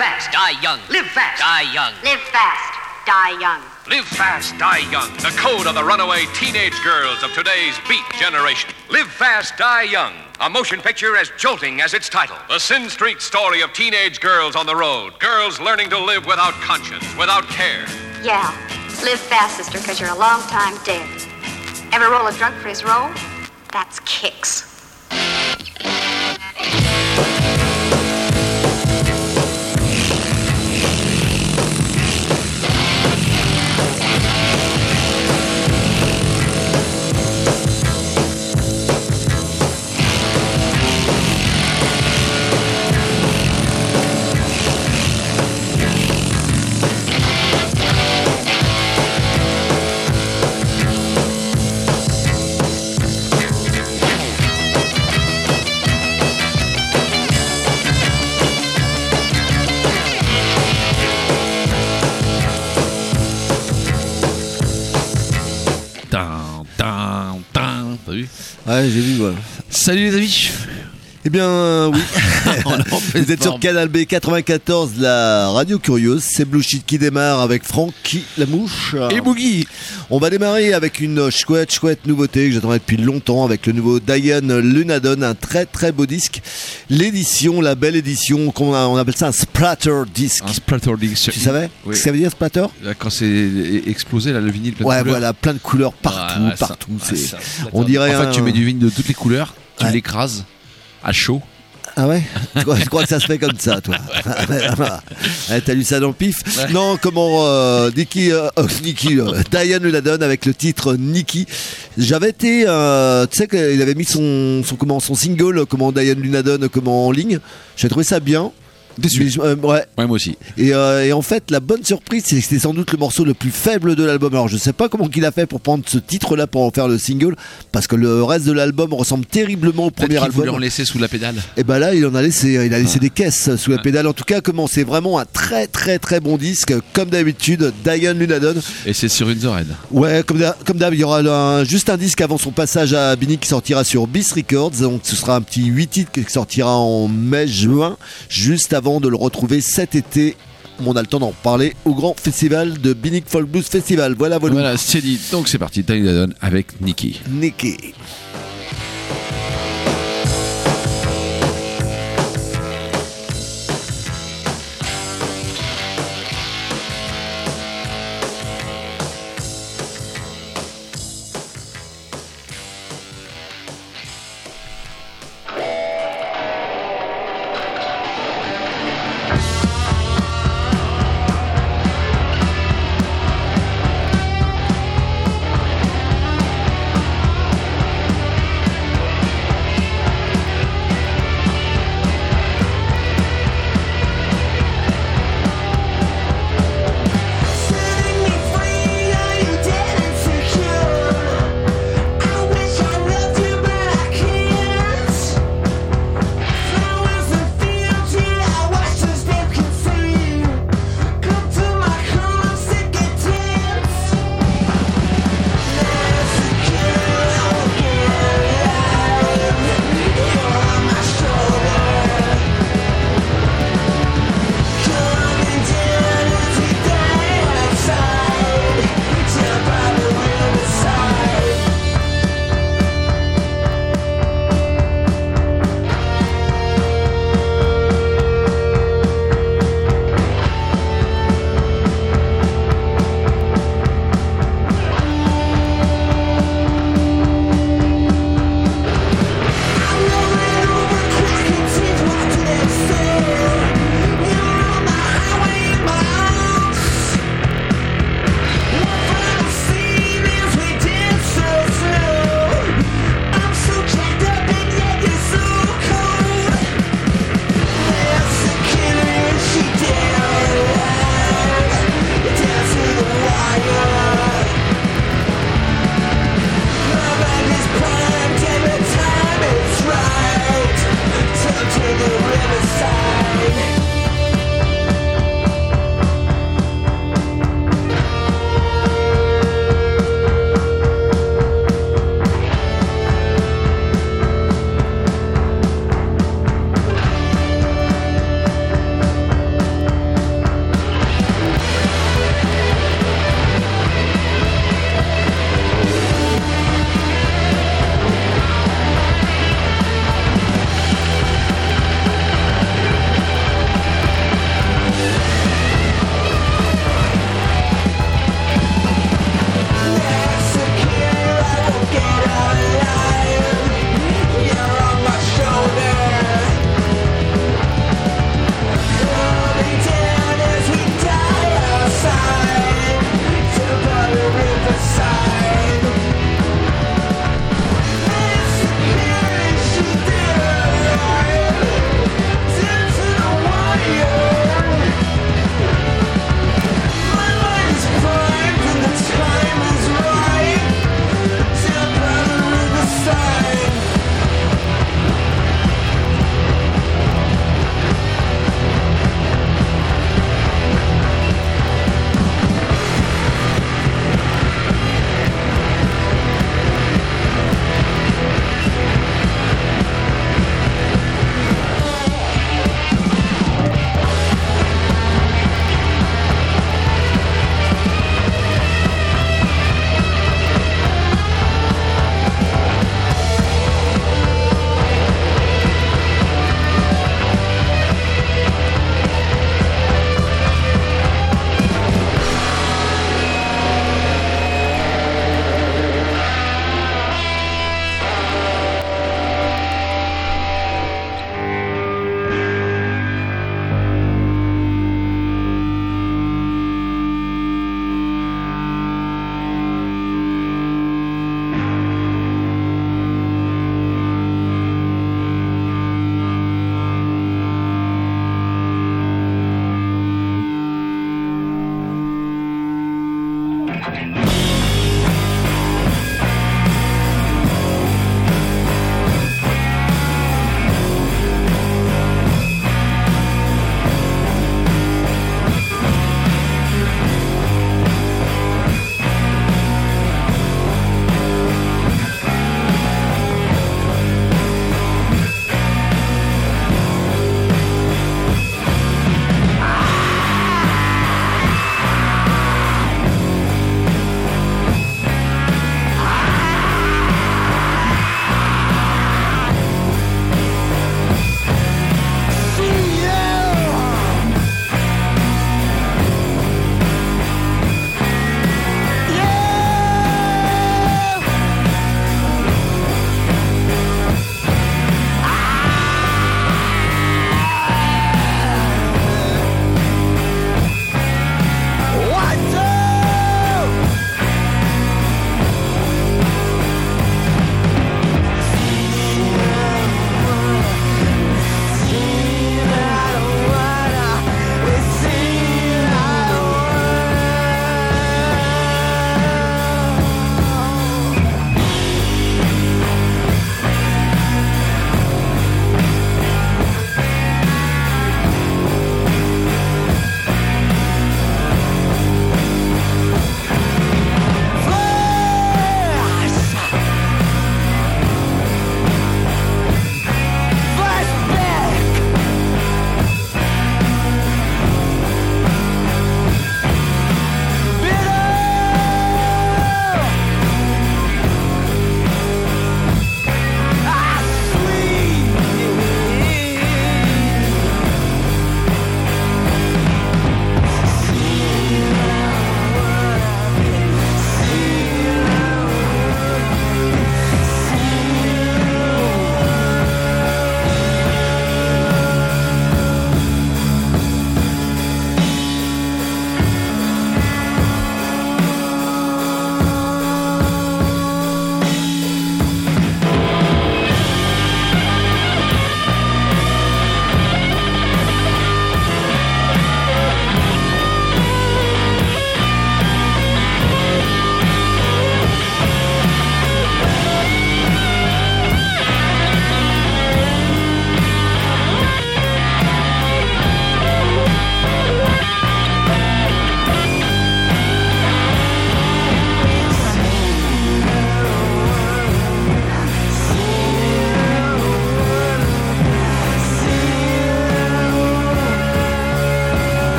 fast, die young. live fast, Die young. Live fast, die young. Live fast, die young. The code of the runaway teenage girls of today's beat generation. Live fast, die young. A motion picture as jolting as its title. The Sin Street story of teenage girls on the road. Girls learning to live without conscience, without care. Yeah, live fast, sister, because you're a long time dead. Ever roll a drunk for his roll? That's kicks. T'as vu? Ouais, j'ai vu, ouais. Salut les amis. Eh bien, oui. Vous êtes sur Canal B 94, la radio curieuse. C'est Blue Sheet qui démarre avec Francky la mouche. Et Boogie. On va démarrer avec une chouette nouveauté que j'attendais depuis longtemps avec le nouveau Diane Lunadon, un très très beau disque. L'édition, la belle édition, on appelle ça un splatter disc. Un splatter disc. Tu savais Oui. ce que ça veut dire splatter? Quand c'est explosé, là, le vinyle plein de Ouais, couleurs. voilà, plein de couleurs partout, Ouais, partout. ça, On dirait en fait, tu mets du vinyle de toutes les couleurs, tu Ouais. l'écrases à chaud. Ah ouais? Je crois que ça se fait comme ça, toi. Ouais, t'as lu ça dans le pif? Ouais. Non, comment Diane Lunadon avec le titre Nikki. J'avais été, tu sais qu'il avait mis son single, Diane Lunadon, en ligne. J'ai trouvé ça bien. Déçu. Ouais. Ouais, moi aussi. Et en fait, la bonne surprise, c'est que c'était sans doute le morceau le plus faible de l'album. Alors, je sais pas comment qu'il a fait pour prendre ce titre-là pour en faire le single, parce que le reste de l'album ressemble terriblement au premier Peut-être qu'il voulait album. en laisser sous la pédale. Et ben là, il a laissé des caisses sous la pédale. En tout cas, c'est vraiment un très très très bon disque, comme d'habitude, Diane Lunadon. Et c'est sur une Zored. Ouais, comme d'hab, il y aura juste un disque avant son passage à Bini qui sortira sur Beast Records. Donc ce sera un petit 8 titres qui sortira en mai-juin, juste avant de le retrouver cet été. On a le temps d'en parler au grand festival de Binic Folk Blues Festival. Voilà. Voilà, c'est dit. Donc c'est parti, Diane Lunadon avec Nikki. Nikki. Live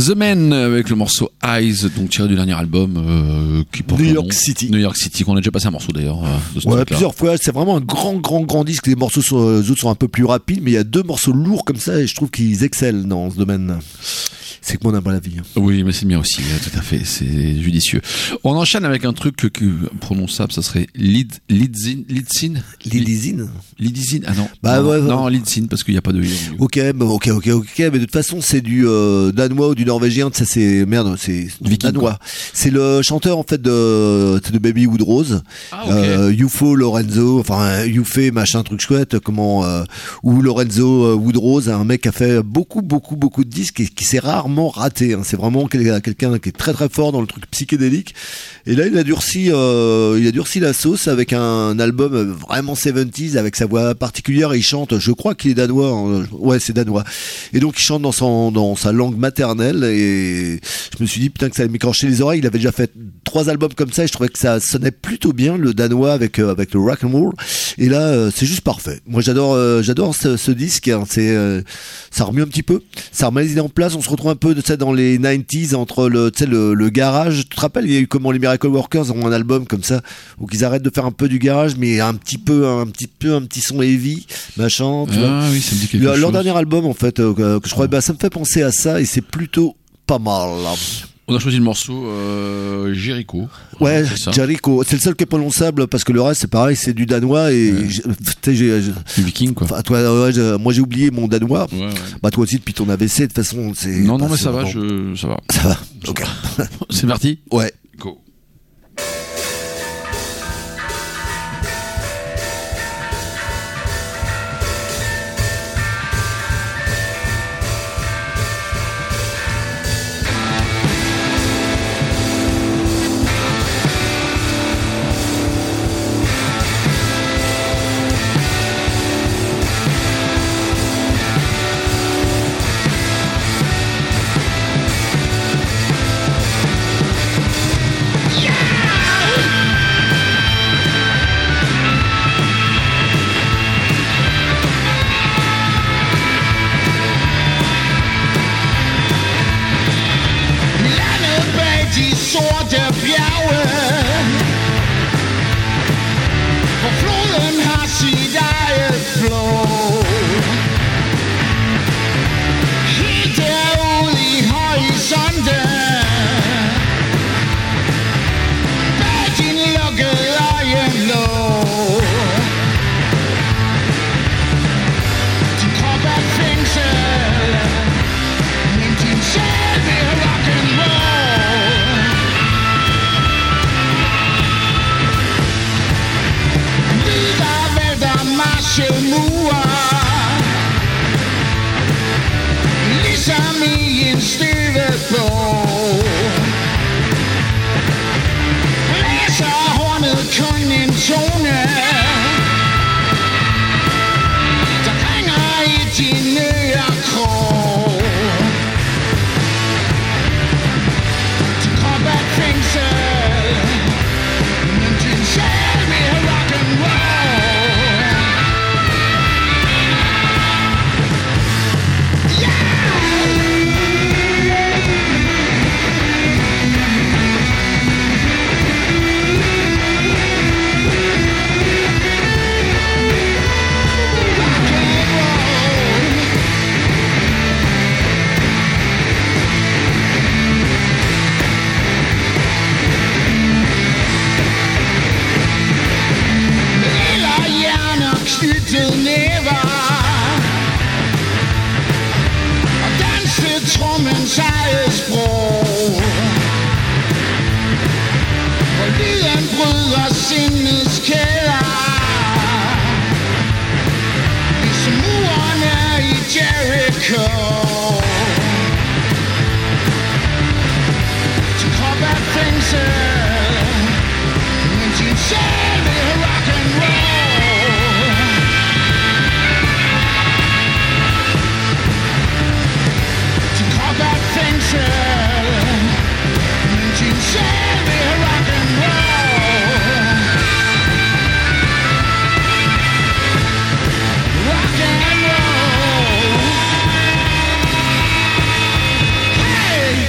The Man avec le morceau Eyes, donc tiré du dernier album qui porte New le York nom. City. New York City, qu'on a déjà passé un morceau d'ailleurs. De ce Ouais, truc-là. plusieurs fois. C'est vraiment un grand disque. Les morceaux les autres sont un peu plus rapides, mais il y a 2 morceaux lourds comme ça et je trouve qu'ils excellent dans ce domaine. C'est que mon humble avis. Oui, mais c'est bien aussi, tout à fait, c'est judicieux. On enchaîne avec un truc prononçable, ça serait Lidzin. Lidzin, ah non. Bah non, ouais, non, Lidzin, parce qu'il n'y a pas de Ok, mais de toute façon c'est du danois ou du norvégien, ça c'est c'est Viking, danois. C'est le chanteur en fait de Baby Wood Rose, Ah, ok. Ufo Lorenzo, enfin Ufé machin truc chouette, ou Lorenzo Woodrose, un mec qui a fait beaucoup de disques et qui s'est rarement raté. Hein. C'est vraiment quelqu'un qui est très fort dans le truc psychédélique. Et là il a durci la sauce avec un album vraiment 70s avec sa voix particulière. Et il chante, je crois qu'il est danois. Hein. Ouais, c'est danois. Et donc il chante dans sa langue maternelle. Et je me suis dit putain que ça allait m'écorcher les oreilles. Il avait déjà fait 3 albums comme ça et je trouvais que ça sonnait plutôt bien le danois avec le rock and roll. Et là c'est juste parfait. Moi j'adore ce disque. Hein. Ça remue un petit peu. Ça remet les idées en place. On se retrouve un peu dans les 90s entre le garage. Tu te rappelles, il y a eu comment les Miracle Workers ont un album comme ça où ils arrêtent de faire un peu du garage mais un petit son heavy machin, tu vois. Oui, ça me dit quelque chose. Leur dernier album en fait que je crois, ça me fait penser à ça et c'est plutôt pas mal. On a choisi le morceau Jericho. Ouais, C'est ça. Jericho, c'est le seul qui est prononçable parce que le reste c'est pareil, c'est du danois et Du Viking, quoi. enfin, toi, moi j'ai oublié mon danois. Ouais. Bah toi aussi depuis ton AVC de toute façon c'est. Non, bah, mais c'est ça va, vraiment- ça va. Ça va. Ok. C'est parti? Ouais. Go. De sorte bjerge, for floden har sit eget flod. Helt derude i horisonten, bag din lukkede øjenlåg. Din krop er fængsel, men din sjæl vil rock'n'roll. Mure, ligesom i en støvet bog. Blæser hornet kun en tone, der ringer i din ørekrog. Din krop er et fængsel, men din sjæl vil rock'n'roll. Knyttet næver og danse trommens eget sprog, hvor lyden bryder sindets kæder, ligesom murene i Jericho. Din krop er et fængsel, men din sjæl vil rock'n'roll. Hey!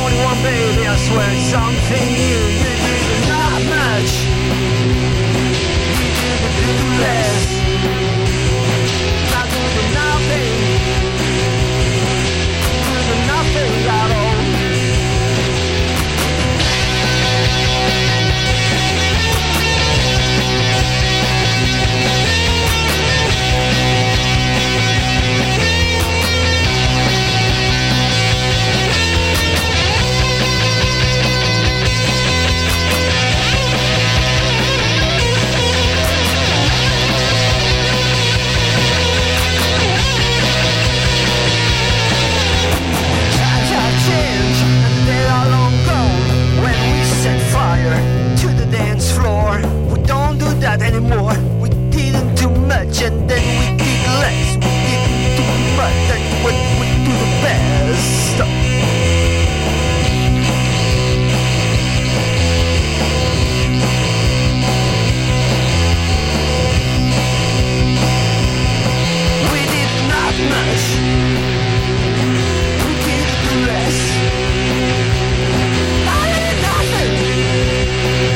21, baby, I swear it's something new. You did not much. You did less. Not doing nothing. Doing nothing at all. Anymore. We didn't do much and then we did less. We didn't do much and what we do the best. We did not much. We did less. I did nothing.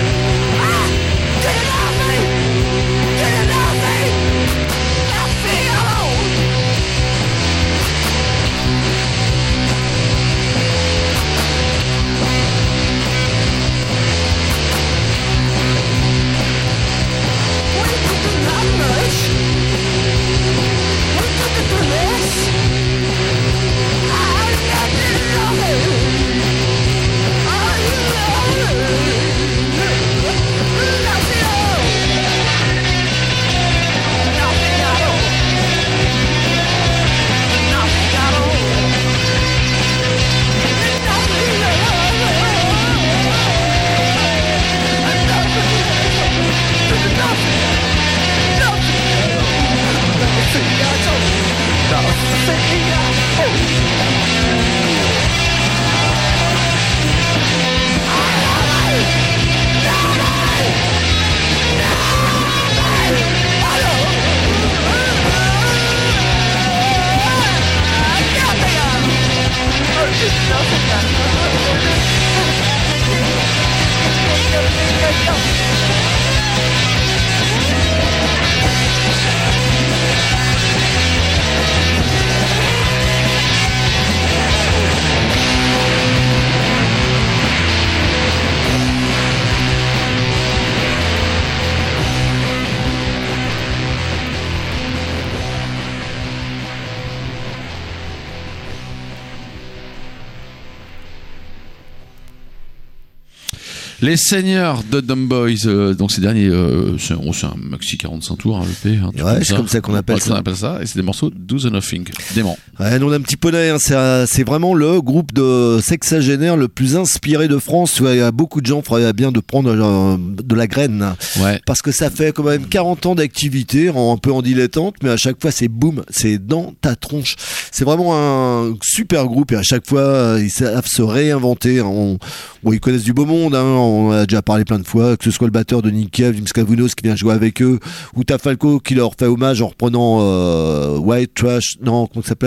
Les Seigneurs de Dumb Boys, donc ces derniers, c'est un maxi 45 tours, un EP. Ouais, c'est comme ça qu'on appelle ça. On appelle ça, et c'est des morceaux Do the Nothing, dément. Ouais, nous on a un petit poney, hein, c'est vraiment le groupe de sexagénaires le plus inspiré de France. Il y a beaucoup de gens feraient bien de prendre de la graine. Ouais. Parce que ça fait quand même 40 ans d'activité, un peu en dilettante, mais à chaque fois c'est boum, c'est dans ta tronche. C'est vraiment un super groupe et à chaque fois ils savent se réinventer. Bon, ils connaissent du beau monde, hein, on a déjà parlé plein de fois, que ce soit le batteur de Nick Cave, Vince Cavounos qui vient jouer avec eux, ou Tafalco qui leur fait hommage en reprenant White Trash, non, comment ça s'appelait ?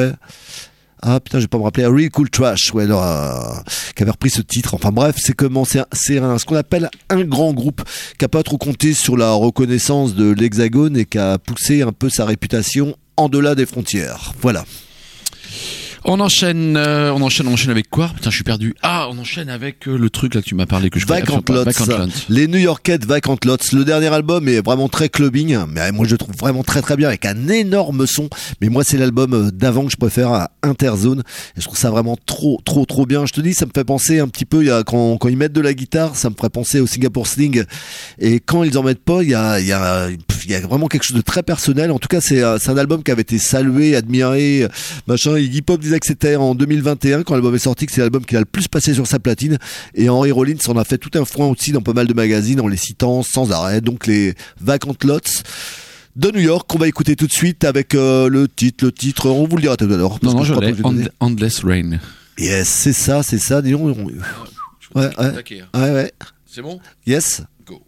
Ah putain, je vais pas me rappeler, Real Cool Trash, ouais, alors, qui avait repris ce titre. Enfin bref, c'est ce qu'on appelle un grand groupe qui a pas trop compté sur la reconnaissance de l'Hexagone et qui a poussé un peu sa réputation en delà des frontières. Voilà. On enchaîne avec quoi ? Putain, je suis perdu. Ah, on enchaîne avec le truc là que tu m'as parlé que je connais Vacant pas. Lots. Les New Yorkais de Vacant Lots. Le dernier album est vraiment très clubbing, mais moi je le trouve vraiment très très bien avec un énorme son. Mais moi c'est l'album d'avant que je préfère, à Interzone. Et je trouve ça vraiment trop bien. Je te dis, ça me fait penser un petit peu, quand ils mettent de la guitare, ça me ferait penser au Singapore Sling. Et quand ils en mettent pas, il y a vraiment quelque chose de très personnel. En tout cas, c'est un album qui avait été salué, admiré, machin. Iggy Pop disait que c'était en 2021 quand l'album est sorti que c'est l'album qu'il a le plus passé sur sa platine, et Henry Rollins en a fait tout un foin aussi dans pas mal de magazines en les citant sans arrêt. Donc les Vacant Lots de New York qu'on va écouter tout de suite avec le titre, on vous le dira tout à l'heure. Non, je l'ai, Endless Rain. Yes, c'est ça, dis donc. Ouais. C'est bon? Yes. Go.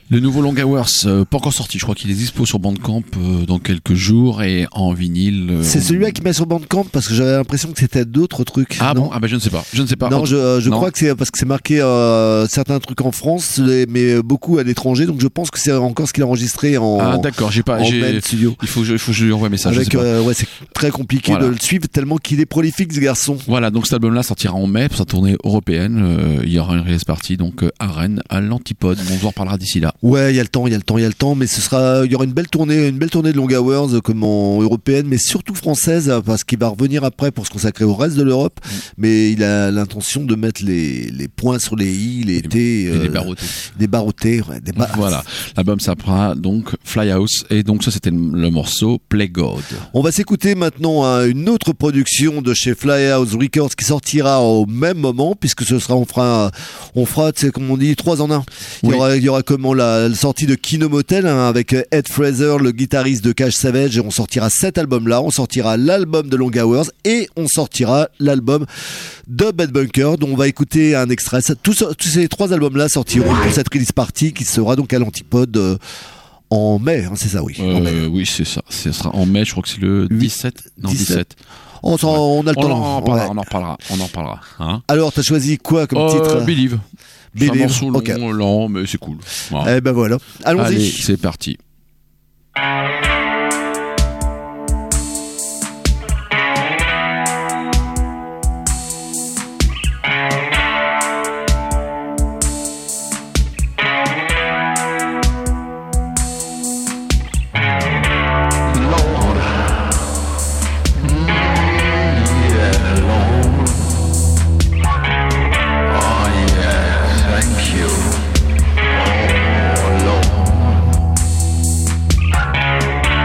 Le nouveau Long Hours, pas encore sorti, je crois qu'il est dispo sur Bandcamp dans quelques jours et en vinyle. C'est celui-là qui met sur Bandcamp parce que j'avais l'impression que c'était d'autres trucs. Ah non bon? Ah ben je ne sais pas. Non, je crois que c'est parce que c'est marqué certains trucs en France, mais beaucoup à l'étranger, donc je pense que c'est encore ce qu'il a enregistré en. Ah d'accord, main studio. Il faut que je lui envoie un message. Avec, je sais pas. ouais, c'est très compliqué de le suivre tellement qu'il est prolifique ce garçon. Voilà, donc cet album-là sortira en mai pour sa tournée européenne. Il y aura une release party donc à Rennes, à l'Antipode. On vous en reparlera d'ici là. Ouais, il y a le temps, mais il y aura une belle tournée de Long Hours comme en européenne, mais surtout française parce qu'il va revenir après pour se consacrer au reste de l'Europe. Mais il a l'intention de mettre les points sur les i, les t, des barottés, Voilà, l'album s'appellera donc Fly House et donc ça c'était le morceau Play God. On va s'écouter maintenant une autre production de chez Fly House Records qui sortira au même moment puisque ce sera on fera tu sais comme on dit 3 en 1. Il y aura comment la sortie de Kino Motel avec Ed Fraser, le guitariste de Cash Savage, et on sortira cet album-là, on sortira l'album de Long Hours et on sortira l'album de Bad Bunker dont on va écouter un extrait. Tous ces 3 albums-là sortiront pour cette release party qui sera donc à l'Antipode en mai, hein, c'est ça, oui. En mai. Oui, c'est ça. Ce sera en mai, je crois que c'est le 17. Non, 17. On a le temps. On en reparlera. Hein. Alors, t'as choisi quoi comme titre? Believe. C'est un morceau long, okay. lent, mais c'est cool. Voilà. Eh ben voilà. Allons-y. Allez, c'est parti. Thank you. Oh, Lord.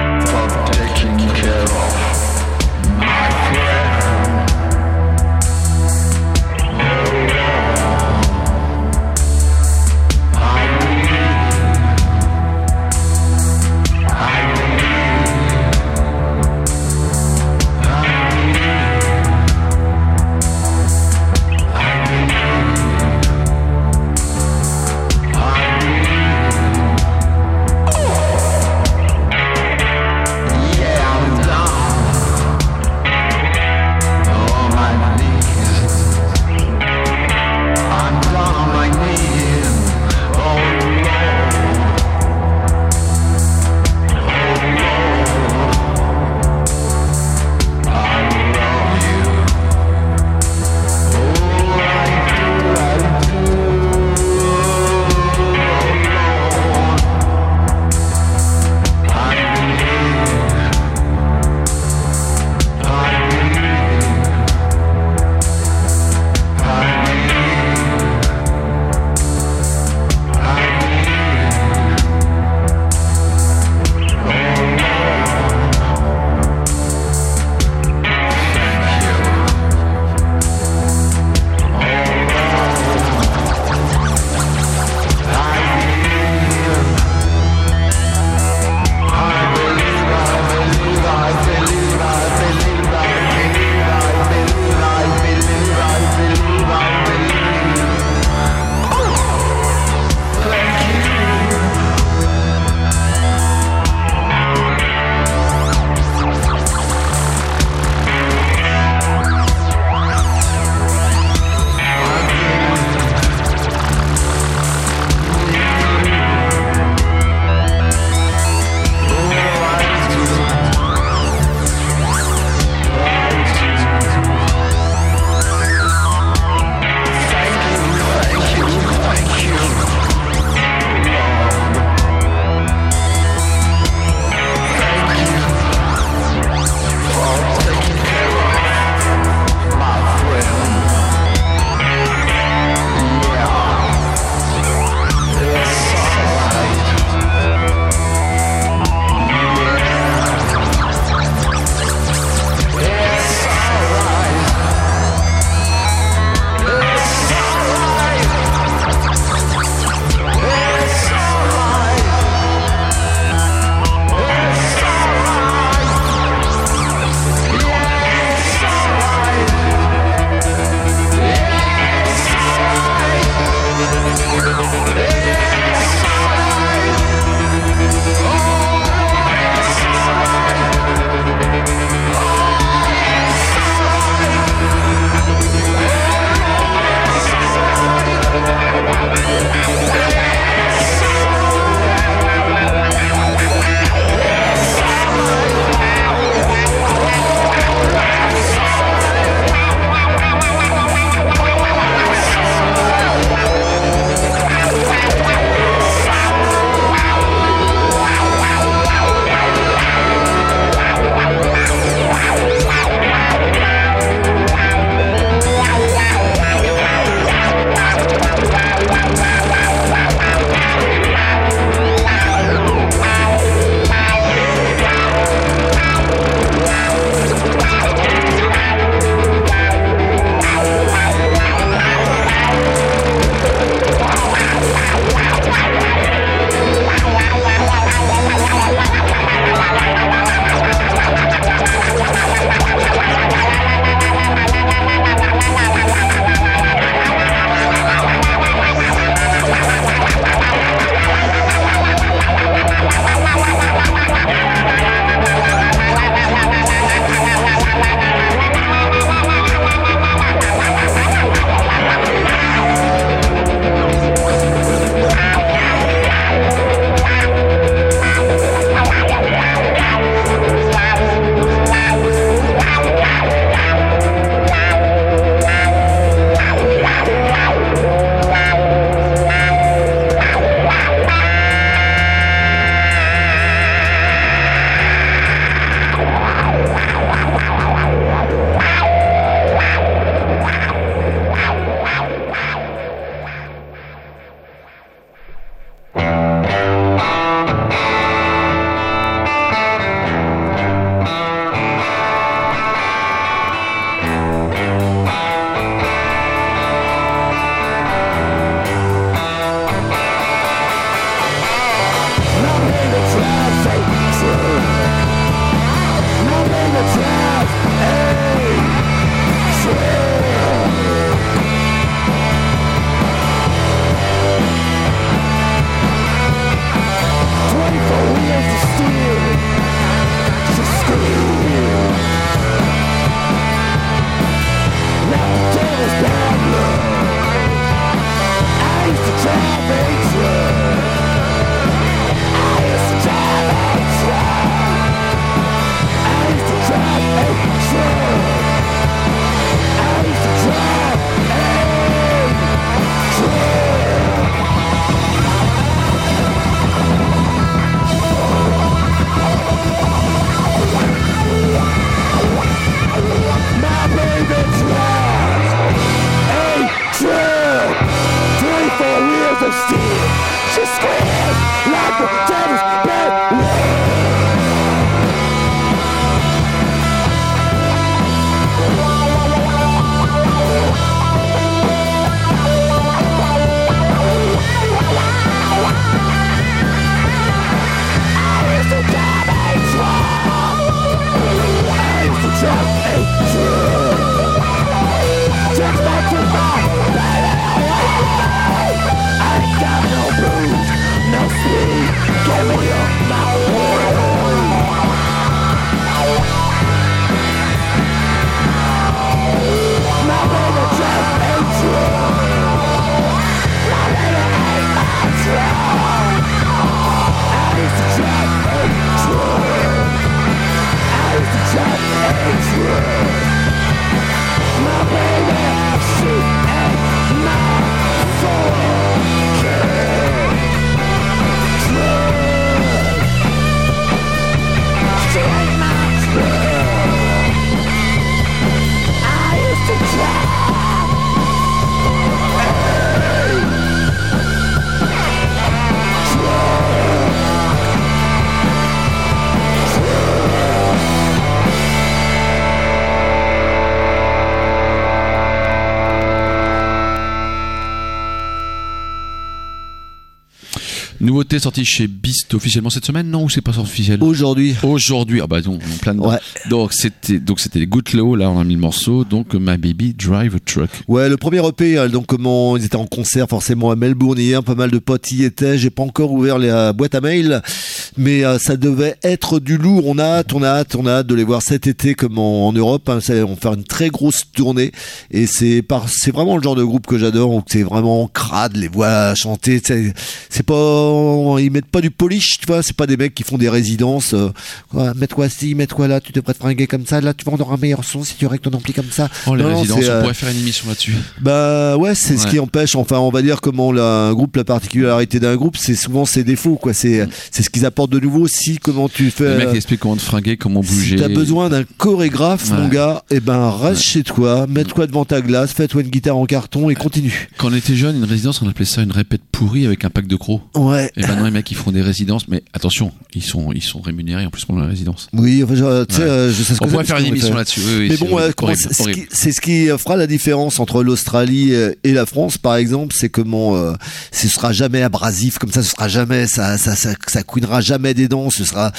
sorti chez Beast officiellement cette semaine, non, ou c'est pas sorti officiel? Aujourd'hui. Aujourd'hui, ah bah non, en plein dedans. Ouais. Donc c'était les Good Low, là on a mis le morceau, donc My Baby Drive a Truck. Ouais, le premier EP, donc comment ils étaient en concert forcément à Melbourne hier, pas mal de potes y étaient. J'ai pas encore ouvert la boîte à mail, mais ça devait être du lourd. On a hâte de les voir cet été comme en Europe. Hein. On va faire une très grosse tournée et c'est vraiment le genre de groupe que j'adore. Où c'est vraiment crade, les voix chanter. C'est pas, ils mettent pas du polish, tu vois. C'est pas des mecs qui font des résidences. Mets-toi ci, mets-toi là. Tu devrais te fringuer comme ça. Là, tu vas avoir un meilleur son si tu règles ton ampli comme ça. Oh, les non, résidences, on pourrait faire une émission là-dessus. Bah ouais, c'est ce qui empêche. Enfin, on va dire comment un groupe, la particularité d'un groupe, c'est souvent ses défauts, quoi. C'est ce qu'ils apportent de nouveau. Si comment tu fais. Le mec explique comment te fringuer, comment bouger. Si t'as besoin d'un chorégraphe, mon gars, et ben reste chez toi, mets-toi devant ta glace, fais-toi une guitare en carton et continue. Quand on était jeune, une résidence, on appelait ça une répète pourrie avec un pack de crocs. Ouais. Et maintenant les mecs ils font des résidences, mais attention, ils sont rémunérés en plus pour la résidence. Oui, enfin, tu sais, je sais ce que on pourrait faire une émission là-dessus. Oui, mais bon, c'est ce qui fera la différence entre l'Australie et la France, par exemple, c'est comment ce sera jamais abrasif comme ça, ce sera jamais ça couinera jamais des dents, ce sera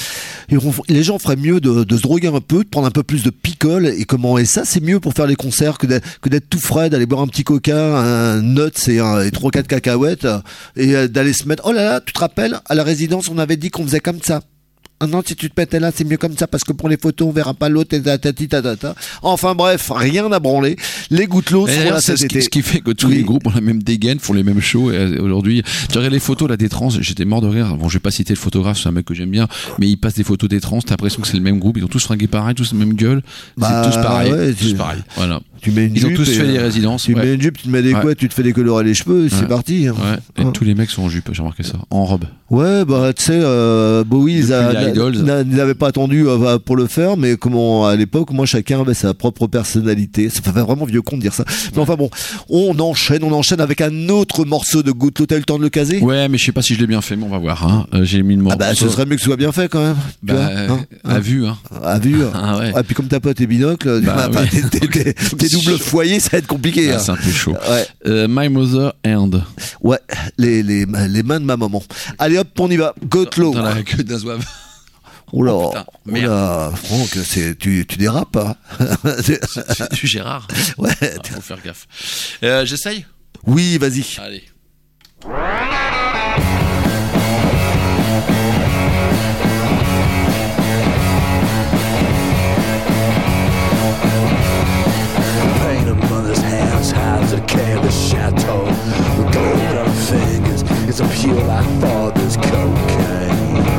les gens feraient mieux de se droguer un peu, de prendre un peu plus de picole et ça c'est mieux pour faire les concerts que d'être tout frais, d'aller boire un petit coca, un nuts et 3-4 cacahuètes et d'aller se mettre. Oh là là, tu te rappelles, à la résidence on avait dit qu'on faisait comme ça. Ah non, si tu te mettais là, c'est mieux comme ça parce que pour les photos, on verra pas l'autre et tatata. Enfin bref, rien à branler. Les Gouttelots seront là cet été. Ce qui fait que tous les groupes ont la même dégaine, font les mêmes shows. Et aujourd'hui, tu regardes les photos là des trans, j'étais mort de rire. Bon, je vais pas citer le photographe, c'est un mec que j'aime bien, mais il passe des photos des trans, t'as l'impression que c'est le même groupe, ils ont tous fringué pareil, tous la même gueule, c'est tous pareil, ouais, tous pareil. Voilà. Ils ont tous fait des résidences. Tu mets une jupe, tu te mets des couettes, tu te fais décolorer les cheveux, c'est parti. Hein. Ouais. Et tous les mecs sont en jupe, j'ai remarqué ça, en robe. Ouais, bah tu sais, Bowie, ils n'avaient pas attendu pour le faire, mais comment à l'époque, moi chacun avait sa propre personnalité. Ça fait vraiment vieux con de dire ça. Mais enfin bon, on enchaîne avec un autre morceau de Gouttelot. T'as eu le temps de le caser? Ouais, mais je sais pas si je l'ai bien fait, mais on va voir. Hein. J'ai mis le morceau. Ah bah, ce serait mieux que ce soit bien fait quand même. À vue. Hein. À vue. Ah ouais. Et puis comme t'as pas tes binocles, tes doubles foyers, ça va être compliqué. Ah, c'est un peu chaud. Ouais. My Mother and. Ouais, les mains de ma maman. Allez hop, on y va. Gouttelot. Dans la queue d'un zouave. Oula, Franck, tu dérapes. Hein. C'est du Gérard. Ouais. Faut faire gaffe. J'essaye? Oui, vas-y. Allez. Pain of mother's hands hides a careless chateau. The gold on her fingers is a pure like father's cocaine.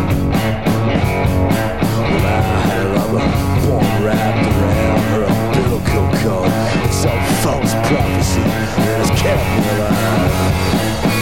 One wrapped around her umbilical cord. It's a false prophecy that has kept me alive.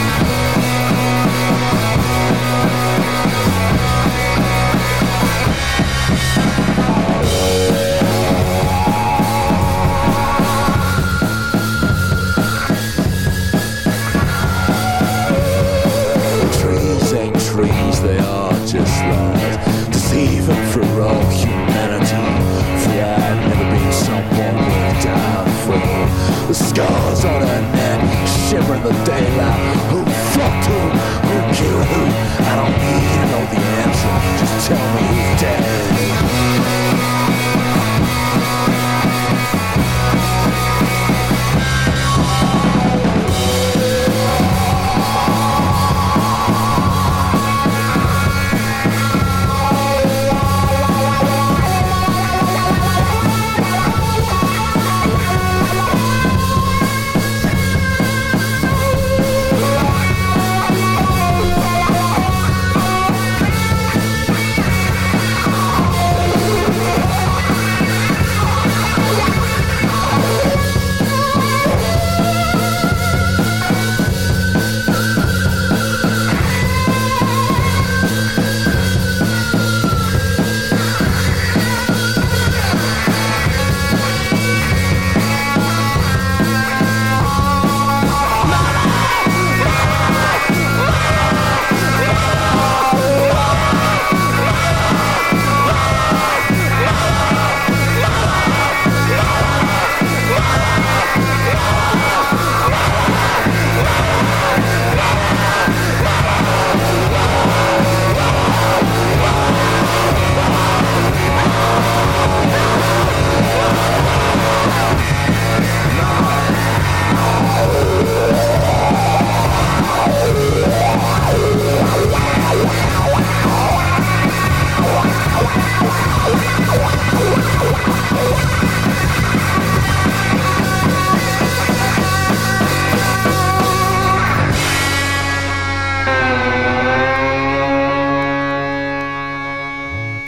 Trees ain't trees, they are just lies. Deceiving for all humanity. For I've never been someone worth dying for. The scars on her neck, shimmer in the daylight. Who fucked who? Who killed who? I don't need to know the answer. Just tell me who's dead.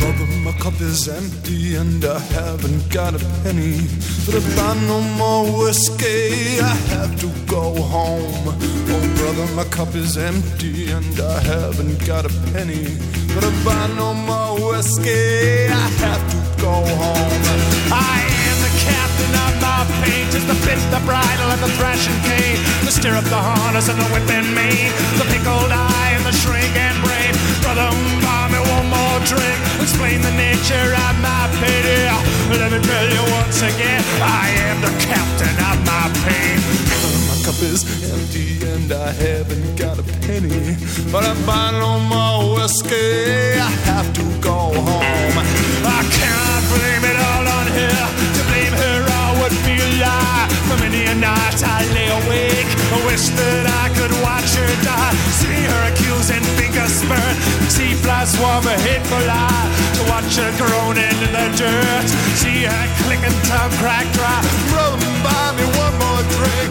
Brother, my cup is empty and I haven't got a penny. But if I no more whiskey, I have to go home. Oh, brother, my cup is empty and I haven't got a penny. But if I no more whiskey, I have to go home. I am the captain of my fate, just the bit, the bridle, and the thrashing cane, the stirrup, the harness, and the whip and mane, the pickled eye and the shrink and brain. Brother, buy me one more drink, explain the nature of my pity. Let me tell you once again, I am the captain of my pain. My cup is empty and I haven't got a penny. But if I no more whiskey, I have to go home. I cannot blame it all on her. To blame her I would be a lie. For many a night I lay awake, I wish that I could watch her die. See her accusing finger spurt, see flies swarm a hateful lie. To watch her groaning in the dirt, see her clicking tongue crack dry. Brother, buy me one more drink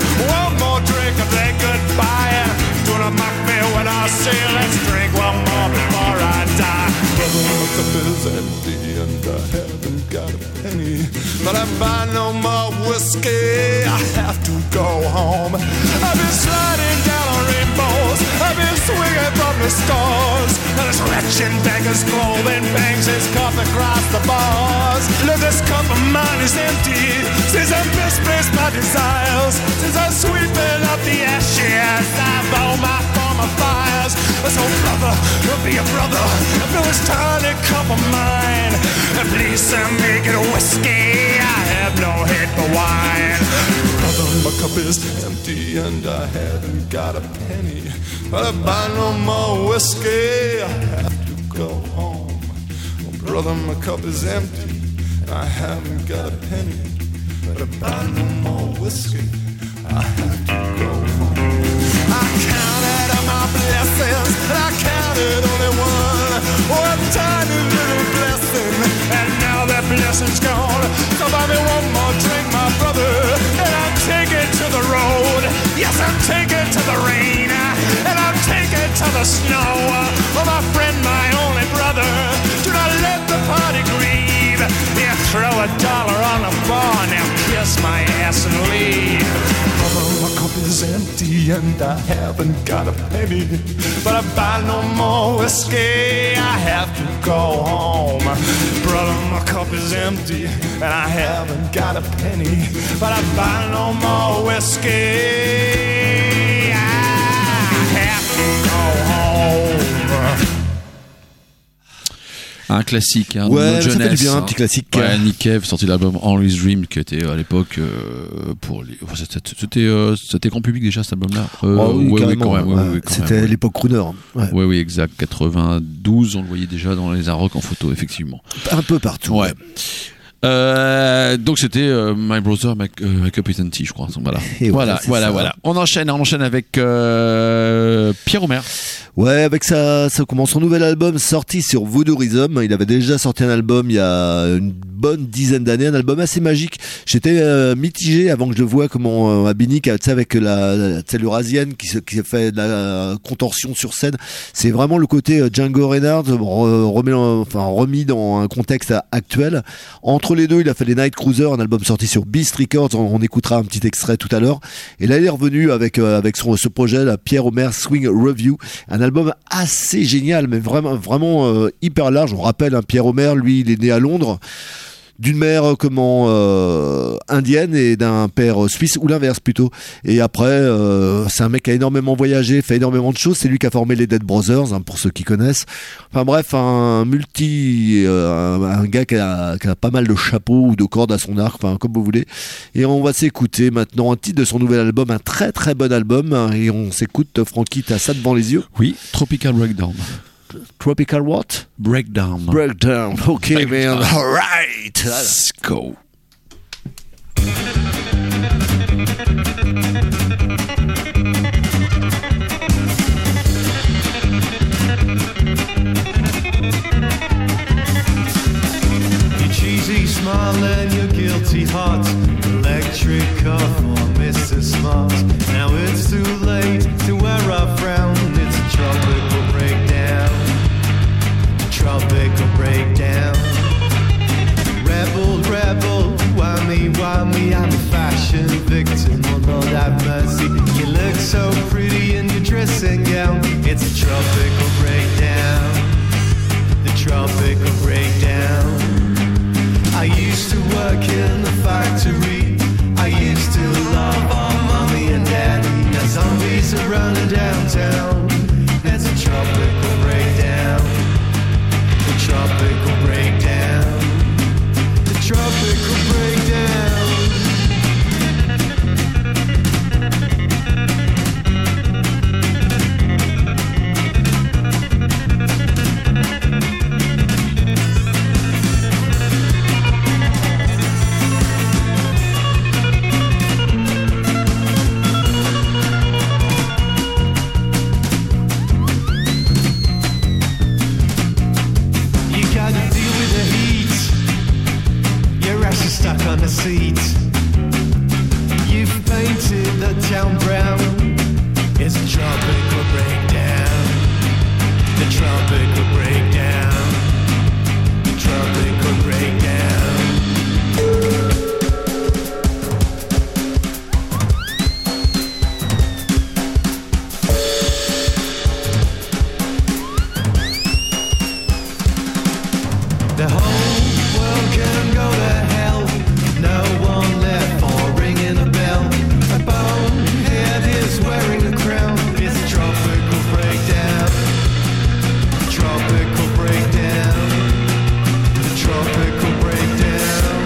and then goodbye. Do not mock me when I say let's drink one more before I die. Brother, my cup is empty and I haven't got a penny. But if I no more whiskey, I have to go home. I've been sliding down on rainbows, I've been swinging from the stars, and this wretched beggar's clothing bangs his cup across the bars. Look, this cup of mine is empty since I've misplaced my desires, since I'm sweeping up the ashes I've all my former fires. So brother, be a brother, fill this tiny cup of mine, and please make it whiskey, I have no head for wine. Brother, my cup is empty and I haven't got a penny. But if I no more whiskey, I have to go home. Oh, brother, my cup is empty and I haven't got a penny. But if I no more whiskey, I have to go home. I counted on my blessings, I counted only one tiny little blessing, and now that blessing's gone. So buy me one more drink, my brother, and I'll take it to the road. Yes, I'll take it to the rain, and I'll take it to the snow. Oh, my friend, my only brother, do not let the party grieve. Yeah, throw $1 on the bar, now kiss my ass and leave. Brother, my cup is empty and I haven't got a penny. But if I no more whiskey, I have to go home. Brother, my cup is empty and I haven't got a penny. But if I no more whiskey, I have to go home. Un classique, hein, ouais, de ça jeunesse. fait du bien, un petit classique. Ouais, Nick Cave, sorti de l'album Henry's Dream, qui était à l'époque pour les. Enfin, c'était grand public déjà cet album-là. Oui, carrément. Quand même. C'était l'époque crooner. Ouais. Oui, exact. 92, on le voyait déjà dans les Arocs en photo, effectivement. Un peu partout. Ouais. Donc c'était My Brother, My Cup is Empty, je crois. Voilà. On enchaîne avec Pierre Omer. Ouais, avec ça commence son nouvel album sorti sur Voodoo Rhythm. Il avait déjà sorti un album il y a une bonne dizaine d'années, un album assez magique. J'étais mitigé avant que je le voie comment à Binic, avec l'Eurasienne qui fait de la contorsion sur scène. C'est vraiment le côté Django Reinhardt remis dans un contexte actuel. Entre les deux, il a fait les Night Cruisers, un album sorti sur Beast Records. On écoutera un petit extrait tout à l'heure. Et là, il est revenu avec ce projet, la Pierre Omer Swing Review, un album assez génial, mais vraiment hyper large. On rappelle, Pierre Omer, lui, il est né à Londres, d'une mère indienne et d'un père suisse, ou l'inverse plutôt. Et après, c'est un mec qui a énormément voyagé, fait énormément de choses. C'est lui qui a formé les Dead Brothers, pour ceux qui connaissent. Enfin bref, un gars qui a pas mal de chapeaux ou de cordes à son arc, comme vous voulez. Et on va s'écouter maintenant un titre de son nouvel album, un très très bon album. Et on s'écoute, Francky, t'as ça devant les yeux? Oui, Tropical Breakdown. Tropical what? Breakdown. Okay, man. All right. Let's go. Your cheesy smile and your guilty heart, electric cuff for Mr. Smart. Now it's too late to wear a frown. It's a tropical breakdown. Tropical breakdown. It's a tropical breakdown. The tropical breakdown. I used to work in the factory. I used to love our mommy and daddy. Now zombies are running downtown. It's a tropical breakdown. The tropical breakdown. The tropical breakdown. Stuck on the seat. You've painted the town brown. It's a tropical breakdown. The tropical breakdown. The tropical breakdown. The whole world can go to hell. No one left for ringing a bell. A bonehead is wearing a crown. It's a tropical breakdown. Tropical breakdown. Tropical breakdown.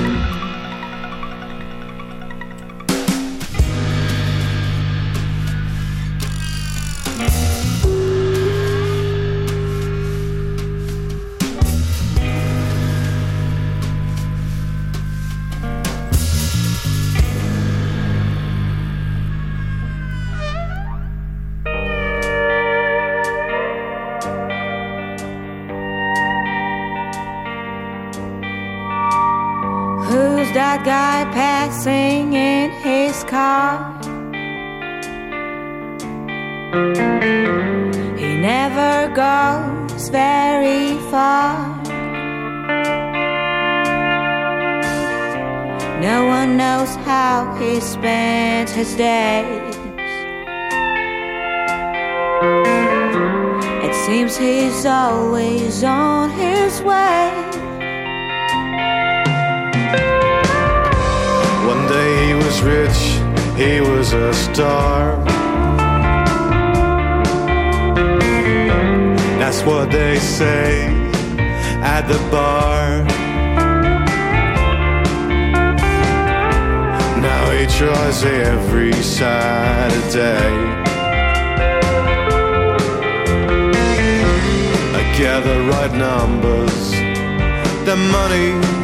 Who's that guy passing in his car? He never goes very far. No one knows how he spent his days. It seems he's always on his way. One day he was rich, he was a star. That's what they say at the bar. Now he tries every Saturday. I get the right numbers, the money.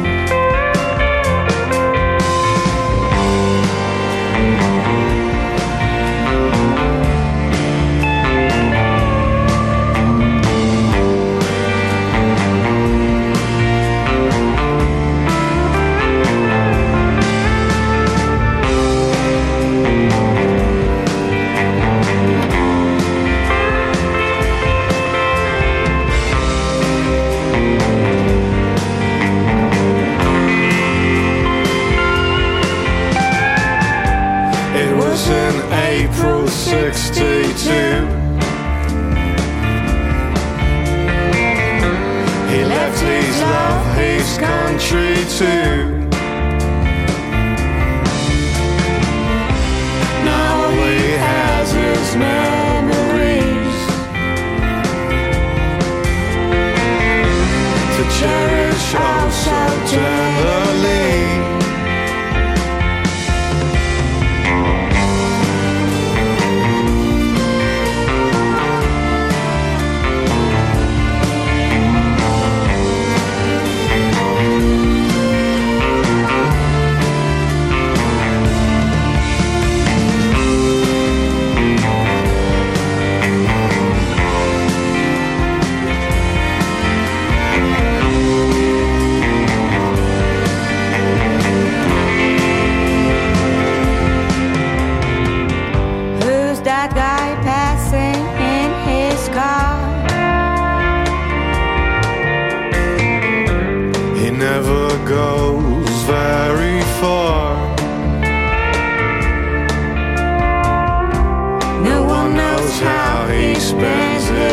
In April 62, he left his love, his country too. Now all he has is memories to cherish oh so tenderly. Goes very far. No one knows how he spends it.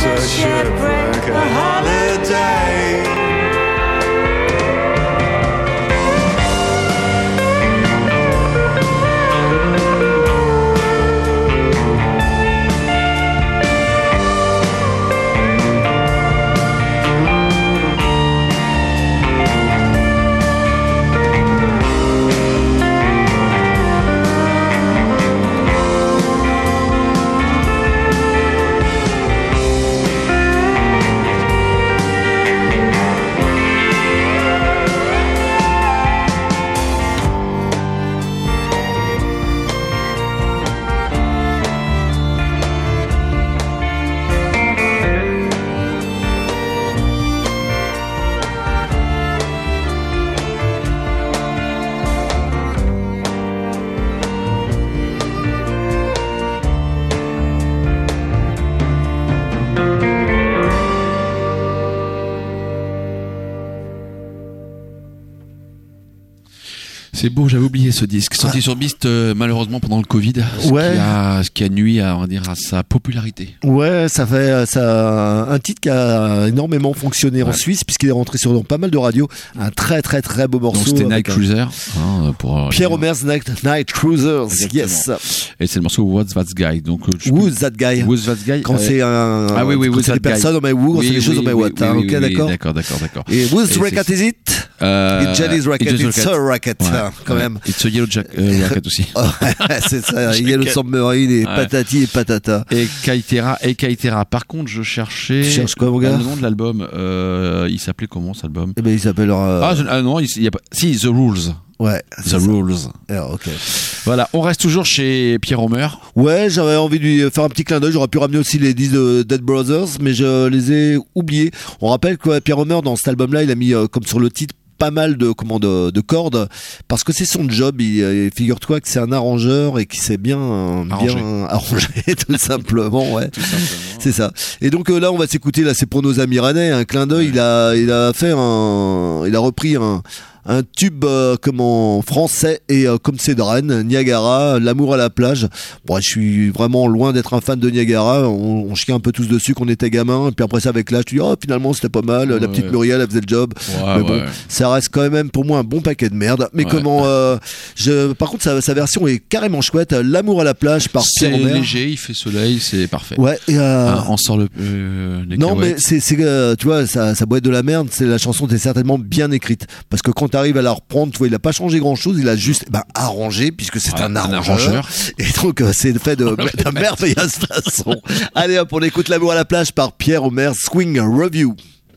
a shipwreck, a holiday. C'est beau, j'avais oublié ce disque. Sorti sur Beast malheureusement pendant le Covid, ce qui a nuit à, on va dire, à sa popularité. Ouais, ça fait un titre qui a énormément fonctionné en Suisse puisqu'il est rentré sur pas mal de radios. Un très très très beau morceau. Donc c'était Night Cruiser. Pour Pierre Omer's Night Cruisers. Exactement. Yes. Et c'est le morceau What's That Guy. Donc Who's That Guy. Who's That Guy. Quand c'est quand c'est des personnes, on met who, quand c'est des choses, on met what. Ok, d'accord. D'accord. Et whose racket is it? It's Jenny's racket. It's her racket. Quand même. It's a Yellow Racket aussi. C'est ça, Yellow Submarine et patati et patata. Et Kaitera. Par contre, je cherchais. Tu cherches quoi, mon gars? Le nom de l'album. Il s'appelait comment, cet album? Eh ben, il s'appelle. Non, il y a pas. Si, The Rules. Ouais. The Rules. Alors, ok. Voilà, on reste toujours chez Pierre Homer. Ouais, j'avais envie de lui faire un petit clin d'œil. J'aurais pu ramener aussi les disques de Dead Brothers, mais je les ai oubliés. On rappelle que Pierre Homer, dans cet album-là, il a mis comme sur le titre pas mal de cordes parce que c'est son job. Figure-toi que c'est un arrangeur et qui sait bien arranger tout simplement. Ouais, tout simplement. C'est ça. Et donc là, on va s'écouter. Là, c'est pour nos amis rennais. Un clin d'œil. Il a repris un tube comme en français et comme c'est de Rennes, Niagara, L'amour à la plage. Bon, je suis vraiment loin d'être un fan de Niagara. On chiait un peu tous dessus quand on était gamin. Et puis après ça, avec l'âge, tu dis finalement c'était pas mal. La petite Muriel, elle faisait le job. Mais bon, ça reste quand même pour moi un bon paquet de merde. Mais par contre, sa version est carrément chouette. L'amour à la plage par Pierre Homer. C'est léger, il fait soleil, c'est parfait. Ouais. On sort les non, cahuètes. mais c'est tu vois, ça boit être de la merde. C'est la chanson est certainement bien écrite parce que quand t'arrives à la reprendre, tu vois, il a pas changé grand chose. Il a juste arrangé puisque c'est un arrangeur. Et donc c'est fait de merveilleuse façon. Allez hop, on écoute L'amour à la plage par Pierre Homer, Swing Review.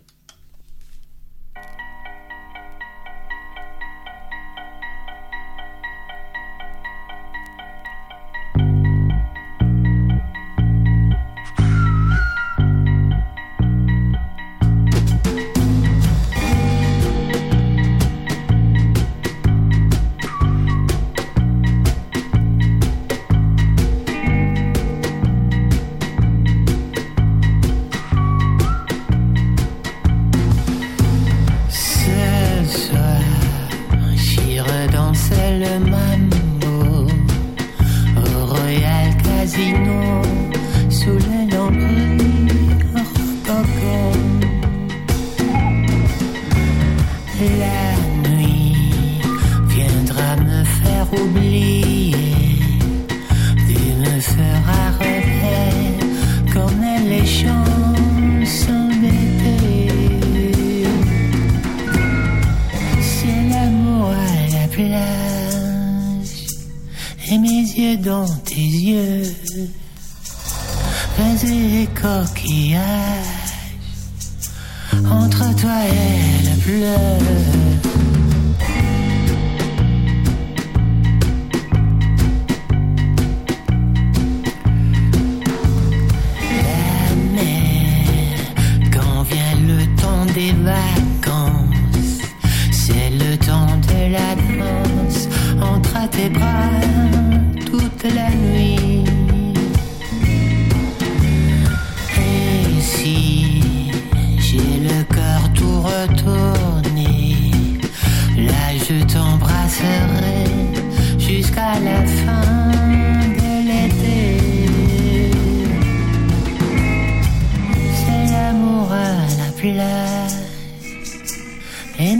Dans tes yeux, vas-y coquillage, entre toi et la fleur. La mer, quand vient le temps des vacances, c'est le temps de la danse entre tes bras. Toute la nuit. Et si j'ai le cœur tout retourné,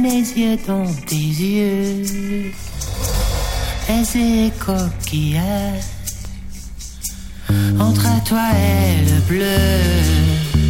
mes yeux dans tes yeux, les coquillages entre toi et le bleu.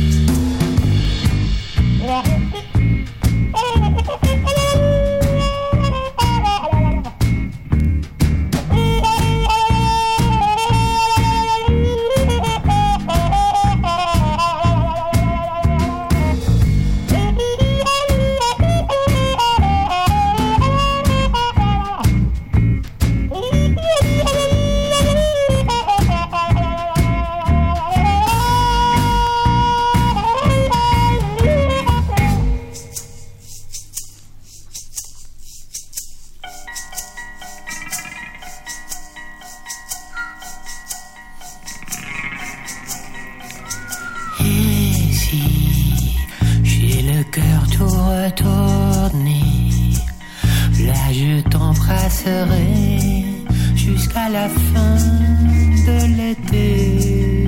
Jusqu'à la fin de l'été.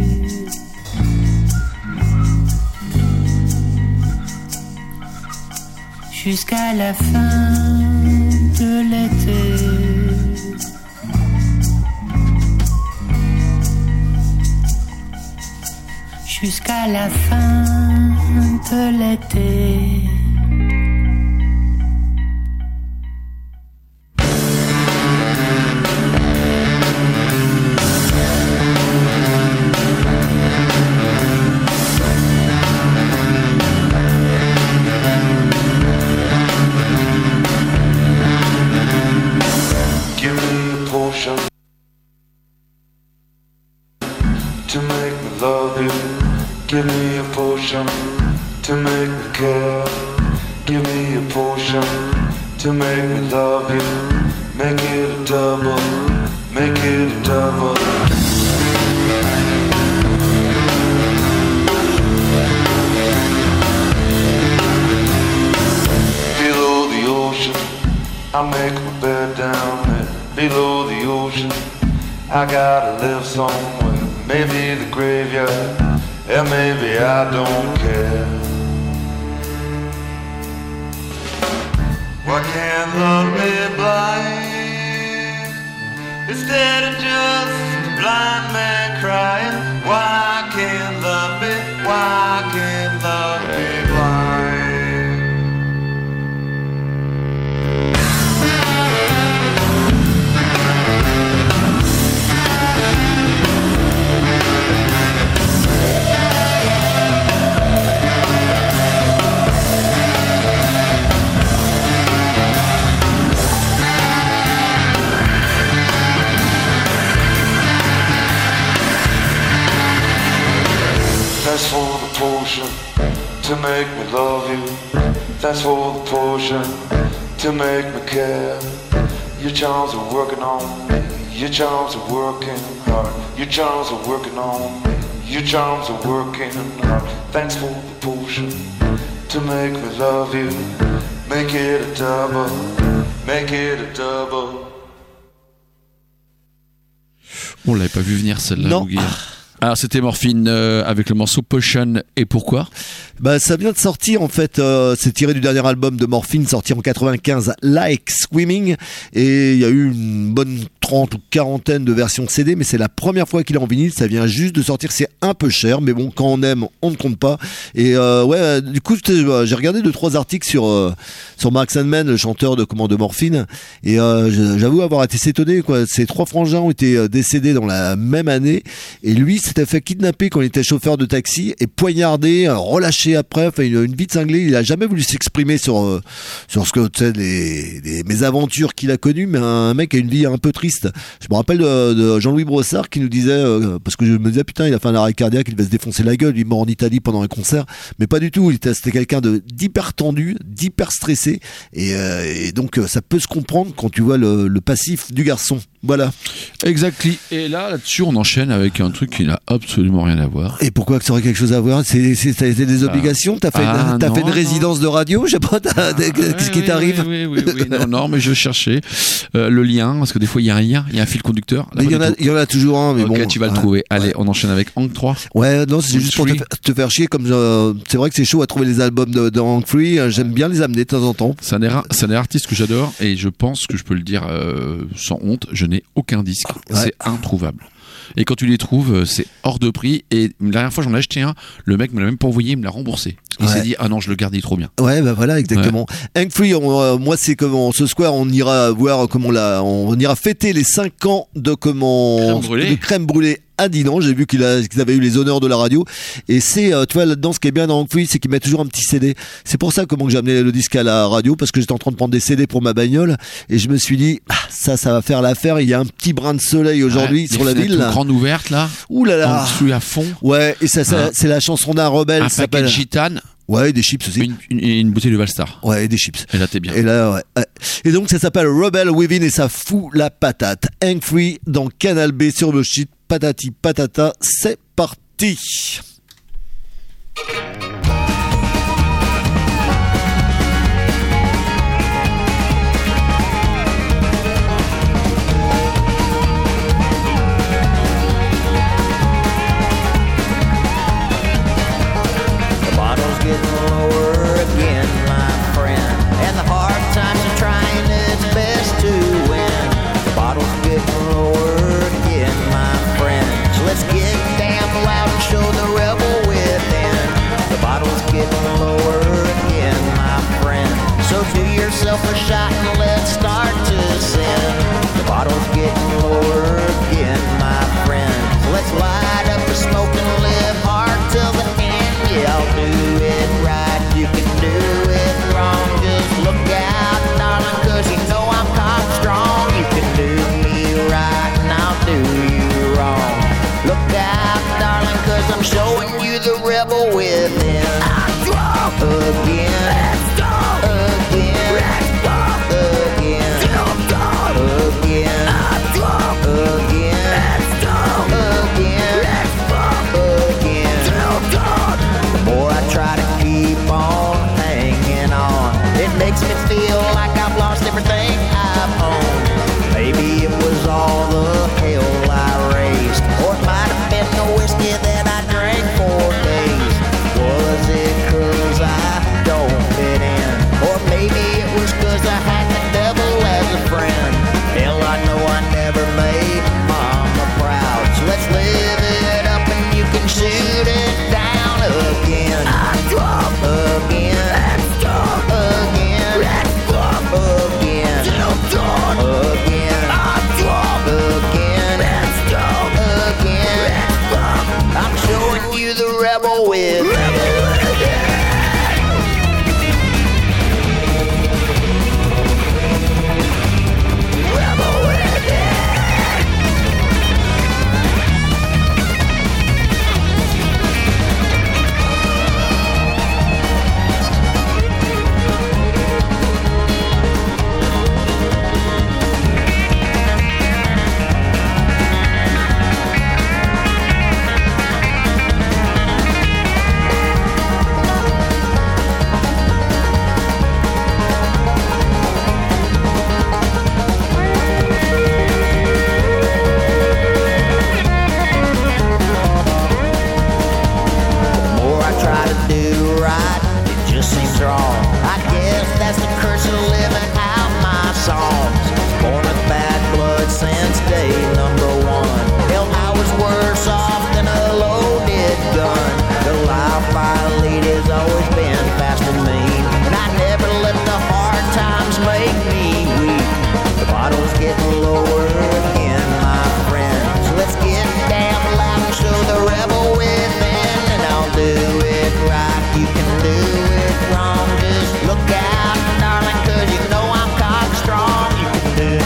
Jusqu'à la fin de l'été. Jusqu'à la fin de l'été. To make me love you, give me a potion to make me care. Give me a potion to make me love you. Make it a double, make it a double. Below the ocean, I make my bed down there. Below the ocean, I gotta live somewhere. Maybe the graveyard, and maybe I don't care. Why can't love be blind instead of just a blind man crying? Why can't love be, why can't love be blind? That's for the potion to make me love you. That's for the potion to make me care. Your charms are working on me. Your charms are working hard. Your charms are working on me. Your charms are working hard. Thanks for the potion to make me love you. Make it a double. Make it a double. On l'avait pas vu venir celle-là. Non. Alors c'était Morphine avec le morceau Potion. Et pourquoi ? Bah ça vient de sortir en fait, c'est tiré du dernier album de Morphine sorti en 95, Like Swimming, et il y a eu une bonne 30 ou 40aine de versions CD, mais c'est la première fois qu'il est en vinyle, ça vient juste de sortir, c'est un peu cher, mais bon, quand on aime, on ne compte pas. Et ouais, du coup j'ai regardé 2-3 articles sur Mark Sandman, le chanteur de Morphine, et j'avoue avoir été étonné, quoi. Ces 3 frangins ont été décédés dans la même année, et lui s'était fait kidnapper quand il était chauffeur de taxi et poignardé, relâché après, enfin une vie de cinglé. Il a jamais voulu s'exprimer sur ce que tu sais, les mésaventures qu'il a connues, mais un mec a une vie un peu triste. Je me rappelle de Jean-Louis Brossard qui nous disait, parce que je me disais putain, il a fait un arrêt cardiaque, il devait se défoncer la gueule, il est mort en Italie pendant un concert, mais pas du tout. C'était quelqu'un d'hyper tendu, d'hyper stressé, et donc ça peut se comprendre quand tu vois le passif du garçon. Voilà. Exactly. Et là-dessus, on enchaîne avec un truc qui n'a absolument rien à voir. Et pourquoi que ça aurait quelque chose à voir? T'as des obligations? T'as fait une résidence de radio? Je sais pas, qu'est-ce qui t'arrive? Oui. Non, mais je cherchais le lien, parce que des fois, il y a un lien, il y a un fil conducteur. Mais il y en a toujours un, mais ok, bon. Tu vas le trouver. Allez, on enchaîne avec Hank 3. Ouais, non, c'est juste pour te faire chier, comme c'est vrai que c'est chaud à trouver les albums de Hank 3. J'aime bien les amener de temps en temps. C'est un artiste que j'adore, et je pense que je peux le dire sans honte, je n'ai aucun disque. Ouais. C'est introuvable. Et quand tu les trouves, c'est hors de prix. Et la dernière fois, j'en ai acheté un. Le mec me l'a même pas envoyé, il me l'a remboursé. Il s'est dit, ah non, je le garde, il est trop bien. Ouais, bah voilà, exactement. Hank 3, moi, c'est comme ce soir, on ira voir on ira fêter les 5 ans de Crème Brûlée à Dinan. J'ai vu qu'ils avaient eu les honneurs de la radio. Et c'est, tu vois, là-dedans, ce qui est bien dans Hank 3, c'est qu'ils mettent toujours un petit CD. C'est pour ça que j'ai amené le disque à la radio, parce que j'étais en train de prendre des CD pour ma bagnole. Et je me suis dit, ça va faire l'affaire. Il y a un petit brin de soleil aujourd'hui sur la ville. Une grande ouverte, là. Ouh là là. On suit à fond. Ouais, et ça c'est la chanson d'un rebelle. Un paquet de gitane. Ouais, des chips aussi. Une bouteille de Valstar. Ouais, et des chips. Et là, t'es bien. Et là, ouais. Et donc, ça s'appelle Rebel Within et ça fout la patate. Hank 3 dans Canal B sur le shit. Patati patata, c'est parti. Getting lower again, my friend, and the hard times are trying its best to win. The bottle's getting lower again, my friend, so let's get damn loud and show the rebel within. The bottle's getting lower again, my friend, so do yourself a shot and let's start to sin. The bottle's getting lower again, my friend, so let's light up the smoke and live hard till the end. Yeah, I'll do it right, you can do it wrong. Just look out, darling, cause you know I'm cock strong. You can do me right and I'll do you wrong. Look out, darling, cause I'm showing you the rebel within. Again, let's go. Again, let's go. Again, again, again, let's go. Again, let's go. Again, let's go. Again, the more I try to keep on hanging on, it makes me feel like I've lost everything I've owned. Maybe it was all the hell I raised, or it might have been the whiskey that I drank for days. Was it 'cause I don't fit in, or maybe it was 'cause I had the devil as a friend? Hell, I know I never made mama proud, so let's live it up and you can shoot it down again. Again, let's go. Again, let's go. Again, again, again, let's go. Again, I'm showing you the rebel with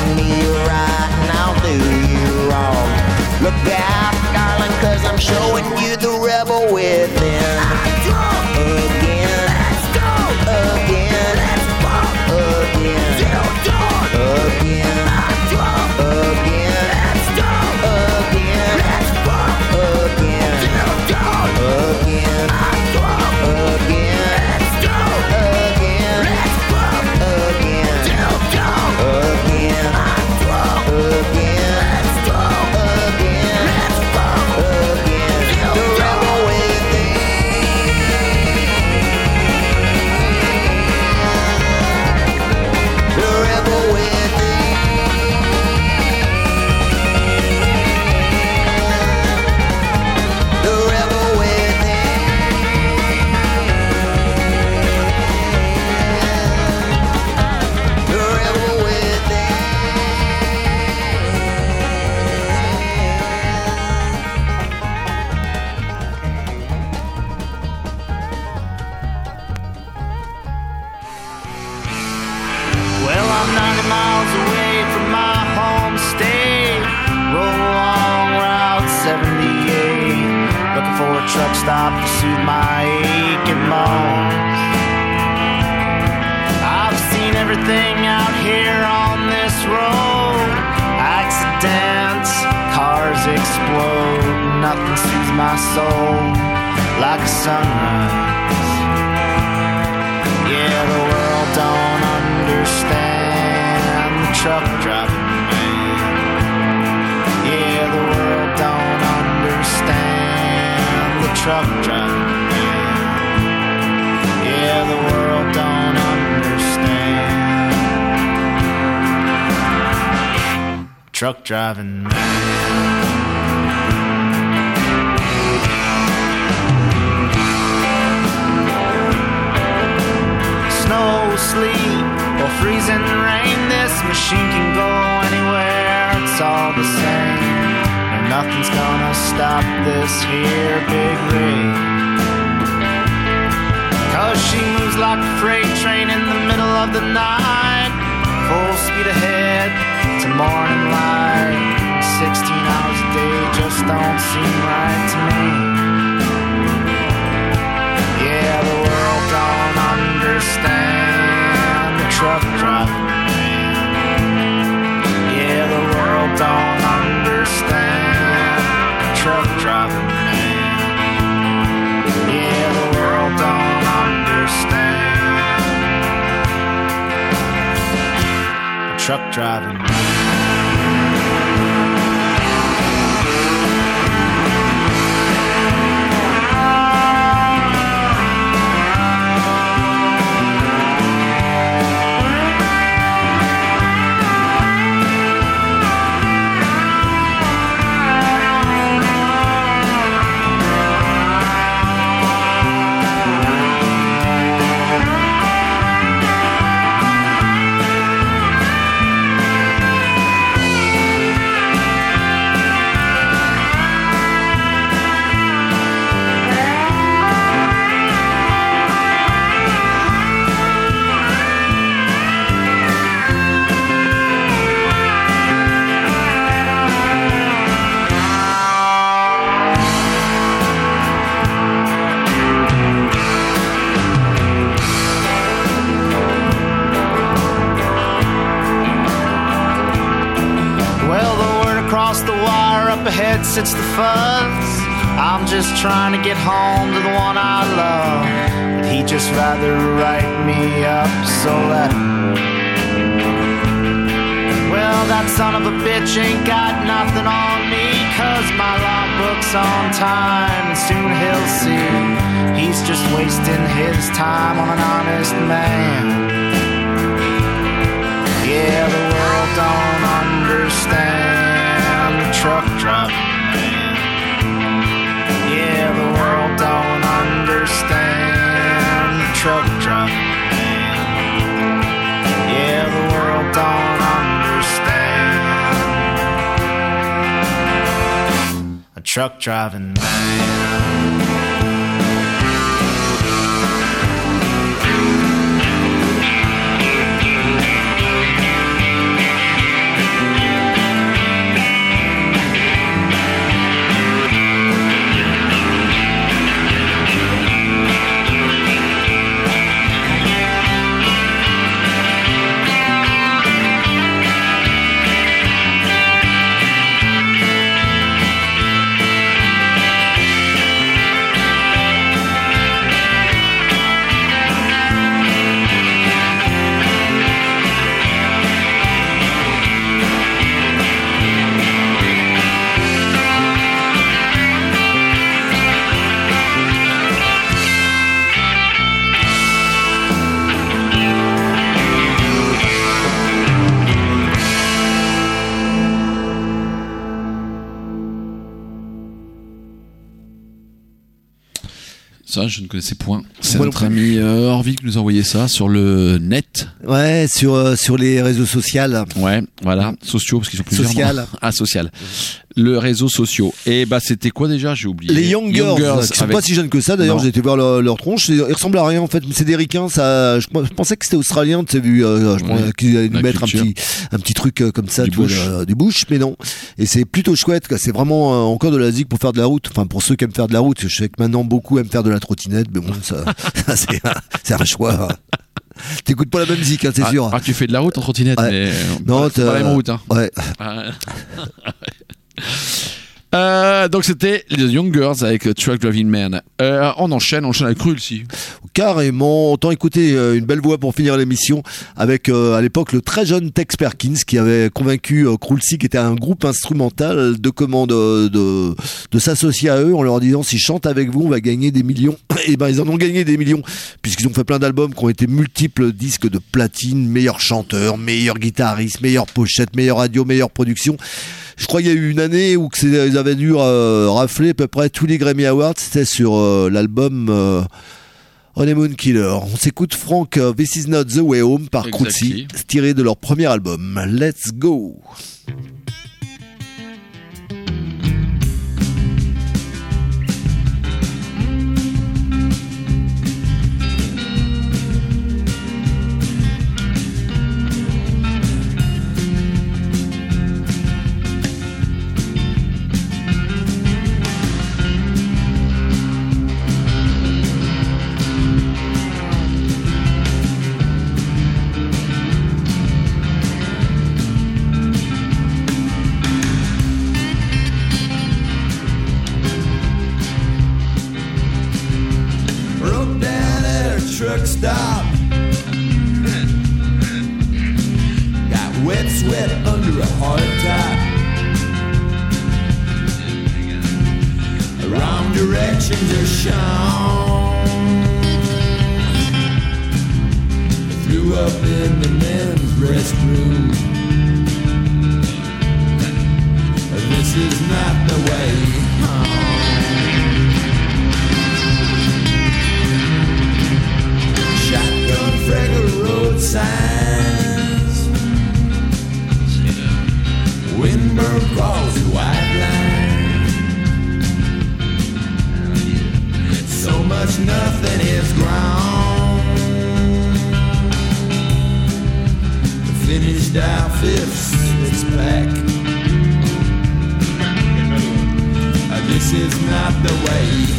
showing truck stop to soothe my aching bones. I've seen everything out here on this road. Accidents, cars explode. Nothing soothes my soul like a sunrise. Yeah, the world don't understand the truck driving man. Yeah, the world don't understand the truck driving man. Yeah, the world don't understand truck driving man. Snow, sleet, or freezing rain, this machine can go anywhere, it's all the same. And nothing's gonna stop this here big rig. Cause she moves like a freight train in the middle of the night, full speed ahead to morning light. 16 hours a day just don't seem right to me. Yeah, the world don't understand the truck driving man. Yeah, the world don't understand the truck driving man. Yeah, the world don't understand the truck driving man. Ahead sits the fuzz. I'm just trying to get home to the one I love, but he'd just rather write me up, so let him. Well, that son of a bitch ain't got nothing on me, cause my logbook's on time, and soon he'll see he's just wasting his time on an honest man. Yeah, the world don't understand the truck driving man. Yeah, the world don't understand the truck driving man. Yeah, the world don't understand a truck driving man. Ça, je ne connaissais point. C'est notre ami Orville qui nous a envoyé ça sur le net. Ouais, sur les réseaux sociaux. Ouais, voilà, sociaux parce qu'ils sont plusieurs. Social. Ah, social. le réseau social. Et bah c'était quoi déjà? J'ai oublié. Les Young Girls, qui sont avec- pas si jeunes que ça. D'ailleurs, Non. j'ai été voir leur tronche. Ils ressemblent à rien en fait. Mais c'est des ricains. Ça, je pensais que c'était australien. Tu sais, vu, je pensais qu'ils allaient nous La mettre culture. un petit truc comme ça, Du tu vois, bush. du bush, mais non. Et c'est plutôt chouette. Quoi. C'est vraiment encore de la zig pour faire de la route. Enfin, pour ceux qui aiment faire de la route. Je sais que maintenant beaucoup aiment faire de la trottinette, mais bon, ça c'est un choix. T'écoutes pas la même zik, hein, c'est sûr. Ah, tu fais de la route en trottinette, Ouais. mais Non, c'est pas la même route. Hein. Ouais. Donc c'était les Young Girls avec Truck Driving Man. On enchaîne avec Cruelty. Carrément, autant écouter une belle voix pour finir l'émission avec à l'époque le très jeune Tex Perkins qui avait convaincu Cruelty, qui était un groupe instrumental, de s'associer à eux en leur disant si je chante avec vous on va gagner des millions. Et ben ils en ont gagné des millions puisqu'ils ont fait plein d'albums qui ont été multiples disques de platine, meilleur chanteur, meilleur guitariste, meilleure pochette, meilleure radio, meilleure production. Je crois qu'il y a eu une année où ils avaient dû rafler à peu près tous les Grammy Awards. C'était sur l'album Honeymoon Killer. On s'écoute Frank This Is Not The Way Home par Cruelty, tiré de leur premier album. Let's go. Broke down at a truck stop. Got wet sweat under a hard top. Wrong directions are shown. Flew up in the men's restroom. This is not the way home. Shotgun Fraggle road signs. Windburn calls it white line. So much nothing is ground. Finished our fifth six pack. This is not the way.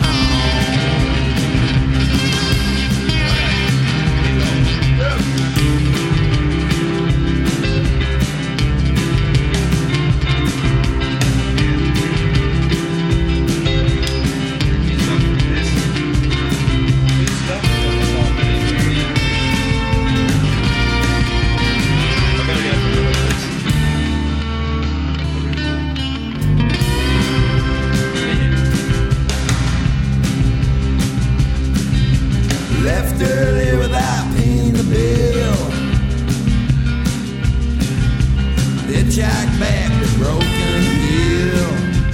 Left early without paying the bill. Hitchhiked back to Broken Hill.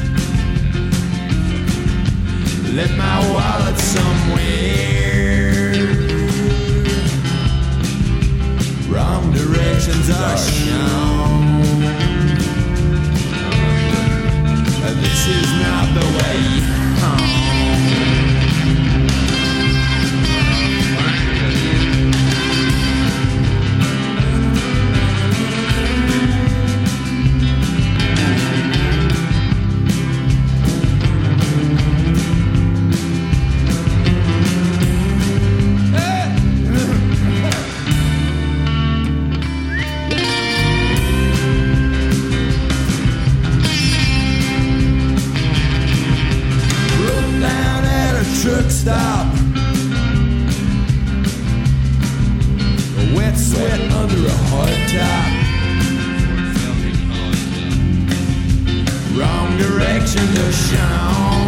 Left my wallet somewhere. Wrong directions are shown. This is not the way home. Truck stop. A wet sweat under a hard top. Wrong direction to shown.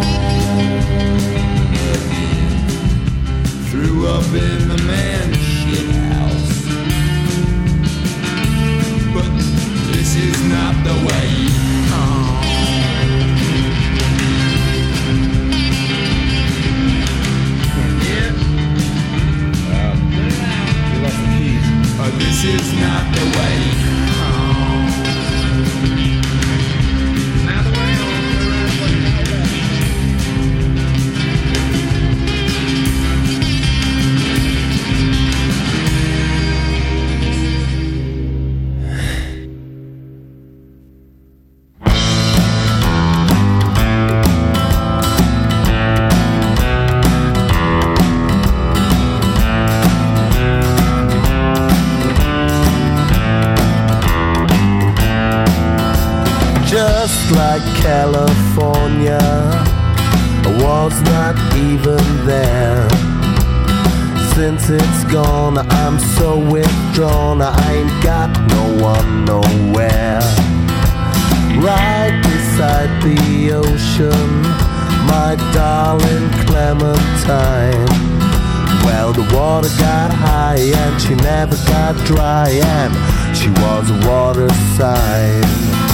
Threw up in the man shit house. But this is not the way home. This is not the way home. like California. I was not even there. Since it's gone, I'm so withdrawn. I ain't got no one nowhere. Right beside the ocean, my darling Clementine. Well, the water got high and she never got dry, and she was a water sign.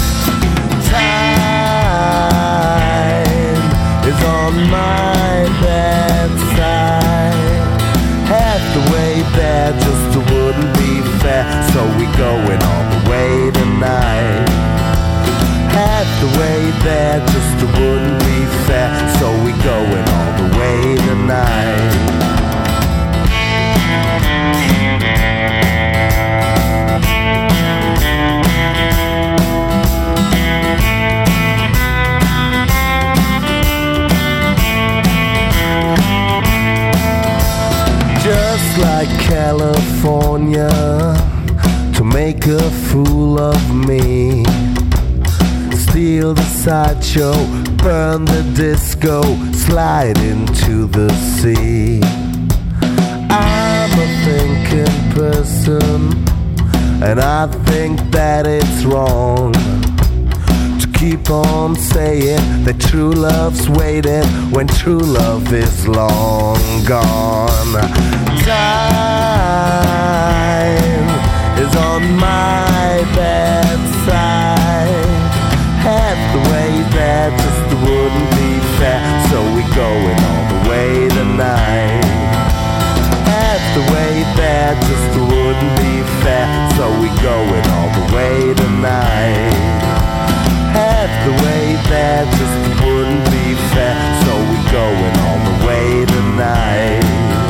Time is on my bedside. Half the way there just wouldn't be fair, so we going all the way tonight. Half the way there just wouldn't be fair, so we going all the way tonight. Just like California, to make a fool of me. Steal the sideshow, burn the disco, slide into the sea. I'm a thinking person, and I think that it's wrong to keep on saying that true love's waiting when true love is long gone. Time is on my bedside. Half the way there just wouldn't be fair, so we going all the way tonight. Half the way there just wouldn't be fair, so we going all the way tonight. Half the way there just wouldn't be fair, so we going all the way tonight.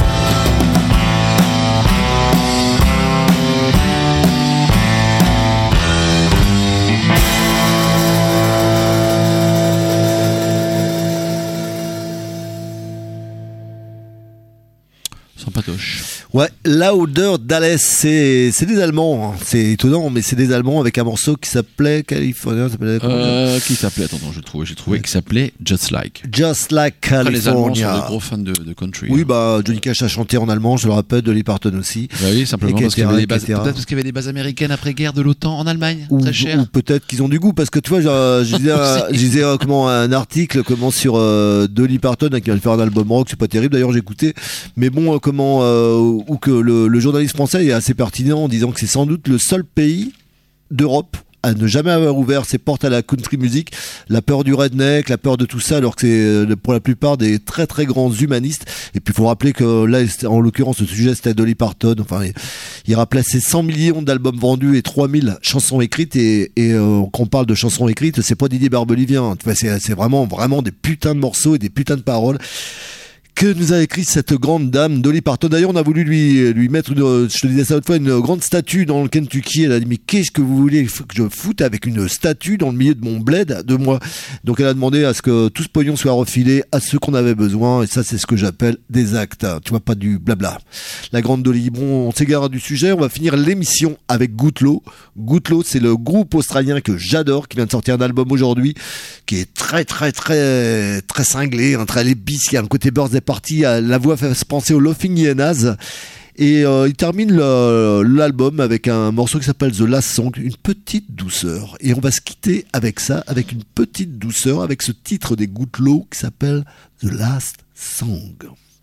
Ouais, Louder Dallas, c'est des Allemands, hein. C'est étonnant, mais c'est des Allemands avec un morceau qui s'appelait California. Qui s'appelait, attends, j'ai trouvé, qui s'appelait Just Like. Just Like California. Après, les Allemands sont des gros fans de country. Oui, bah Johnny Cash a chanté en allemand, je le rappelle, Dolly Parton aussi. Bah oui, simplement parce qu'il y avait des bases, peut-être parce qu'il y avait des bases américaines après-guerre de l'OTAN en Allemagne, très cher. Ou peut-être qu'ils ont du goût, parce que tu vois, je disais un article sur Dolly Parton qui vient de faire un album rock, c'est pas terrible d'ailleurs, j'ai écouté, mais bon, ou que le journaliste français est assez pertinent en disant que c'est sans doute le seul pays d'Europe à ne jamais avoir ouvert ses portes à la country music, la peur du redneck, la peur de tout ça, alors que c'est pour la plupart des très très grands humanistes. Et puis il faut rappeler que là, en l'occurrence, ce sujet c'était Dolly Parton. Enfin, il rappelait ses 100 millions d'albums vendus et 3000 chansons écrites. Et quand on parle de chansons écrites, c'est pas Didier Barbelivien. C'est vraiment des putains de morceaux et des putains de paroles que nous a écrit cette grande dame Dolly Parton. D'ailleurs, on a voulu lui mettre je te disais ça l'autre fois, une grande statue dans le Kentucky. Elle a dit, mais qu'est-ce que vous voulez que je foute avec une statue dans le milieu de mon bled de moi? Donc elle a demandé à ce que tout ce pognon soit refilé à ceux qu'on avait besoin, et ça c'est ce que j'appelle des actes, tu vois, pas du blabla. La grande Dolly. Bon, on s'égare du sujet, on va finir l'émission avec Gootlow. Gootlow, c'est le groupe australien que j'adore, qui vient de sortir un album aujourd'hui, qui est très très très très cinglé, très lébis, qui a un côté birthday party, la voix fait penser au Laughing Hyenas, et il termine l'album avec un morceau qui s'appelle The Last Song, une petite douceur, et on va se quitter avec ça, avec une petite douceur, avec ce titre des Gootlow qui s'appelle The Last Song.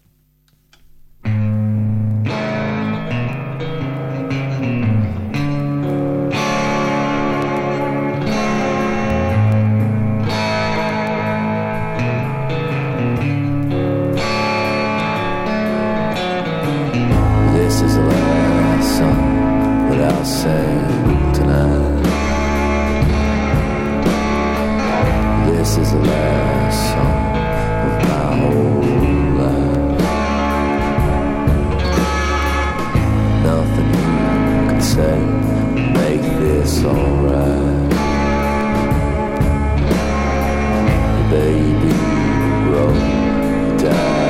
This is the last song that I'll sing tonight. This is the last song of my whole life. Nothing you can say will make this alright. The baby will die.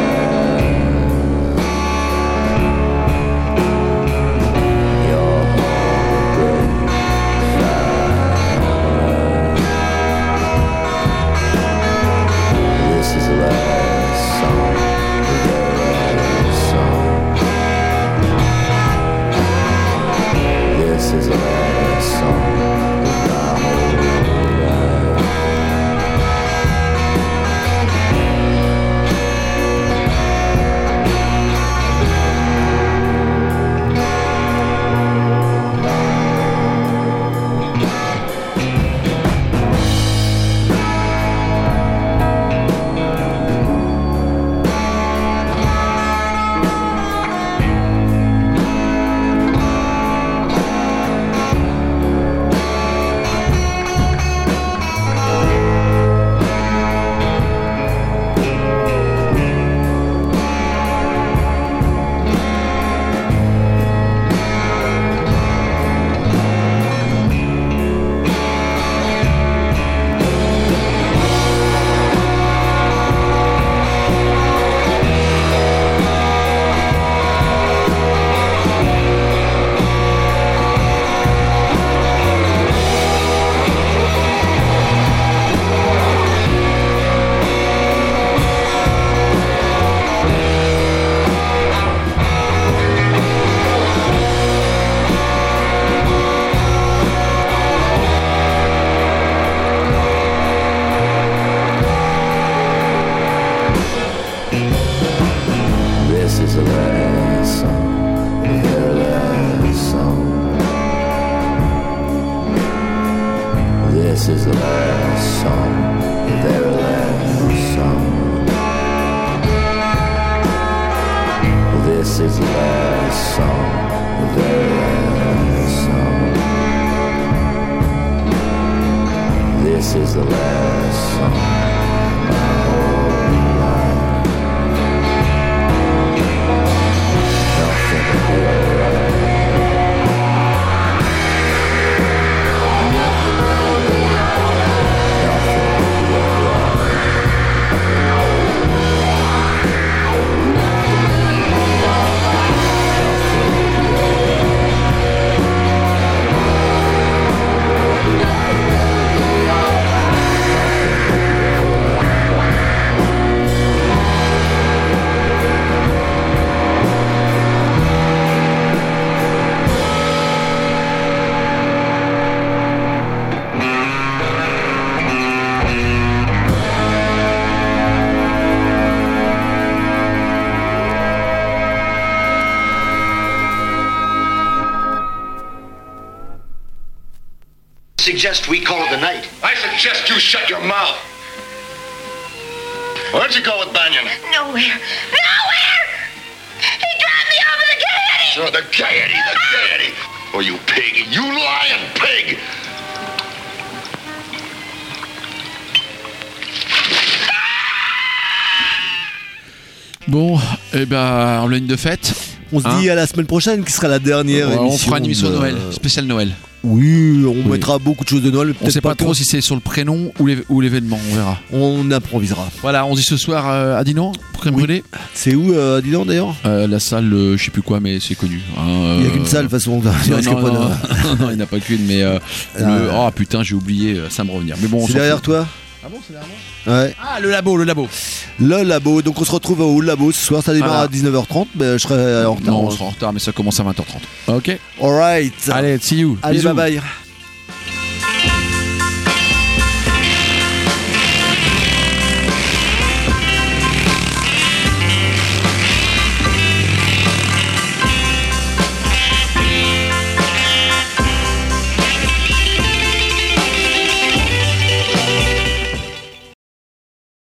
is the last song, the very last song. This is the last song, the very last song. This is the last song, the very last song. This is the last song of my whole life. Nothing will be alright. Nothing will be alright. Nothing will be alright. Suggest we call it a night. I suggest you shut your mouth. Where'd you go with Banyan? Nowhere. Nowhere! He dropped me off at the Gaiety! Oh, the Gaiety. Oh, you pig. You lying pig! Bon, eh ben, en ligne de fête. On se dit à la semaine prochaine qui sera la dernière émission. On fera une émission de Noël, spéciale Noël. Oui, on mettra beaucoup de choses de Noël. On sait pas trop si c'est sur le prénom ou l'événement, on verra. On improvisera. Voilà, on dit ce soir à Dinan, pour Crème Brûlée. C'est où à Dinan d'ailleurs La salle, je sais plus quoi, mais c'est connu. Il n'y a qu'une salle, de toute façon. Non, il n'y en a pas qu'une, mais oh putain, j'ai oublié, ça me revenir. Mais bon, c'est derrière toi. Ah bon, c'est derrière moi. Ouais. Ah, le labo. Le labo, donc on se retrouve au labo ce soir, ça démarre à 19h30, mais je serai en retard. Non, on sera en retard, mais ça commence à 20h30. Ok. Alright. Allez, see you. Allez, bisous. bye bye.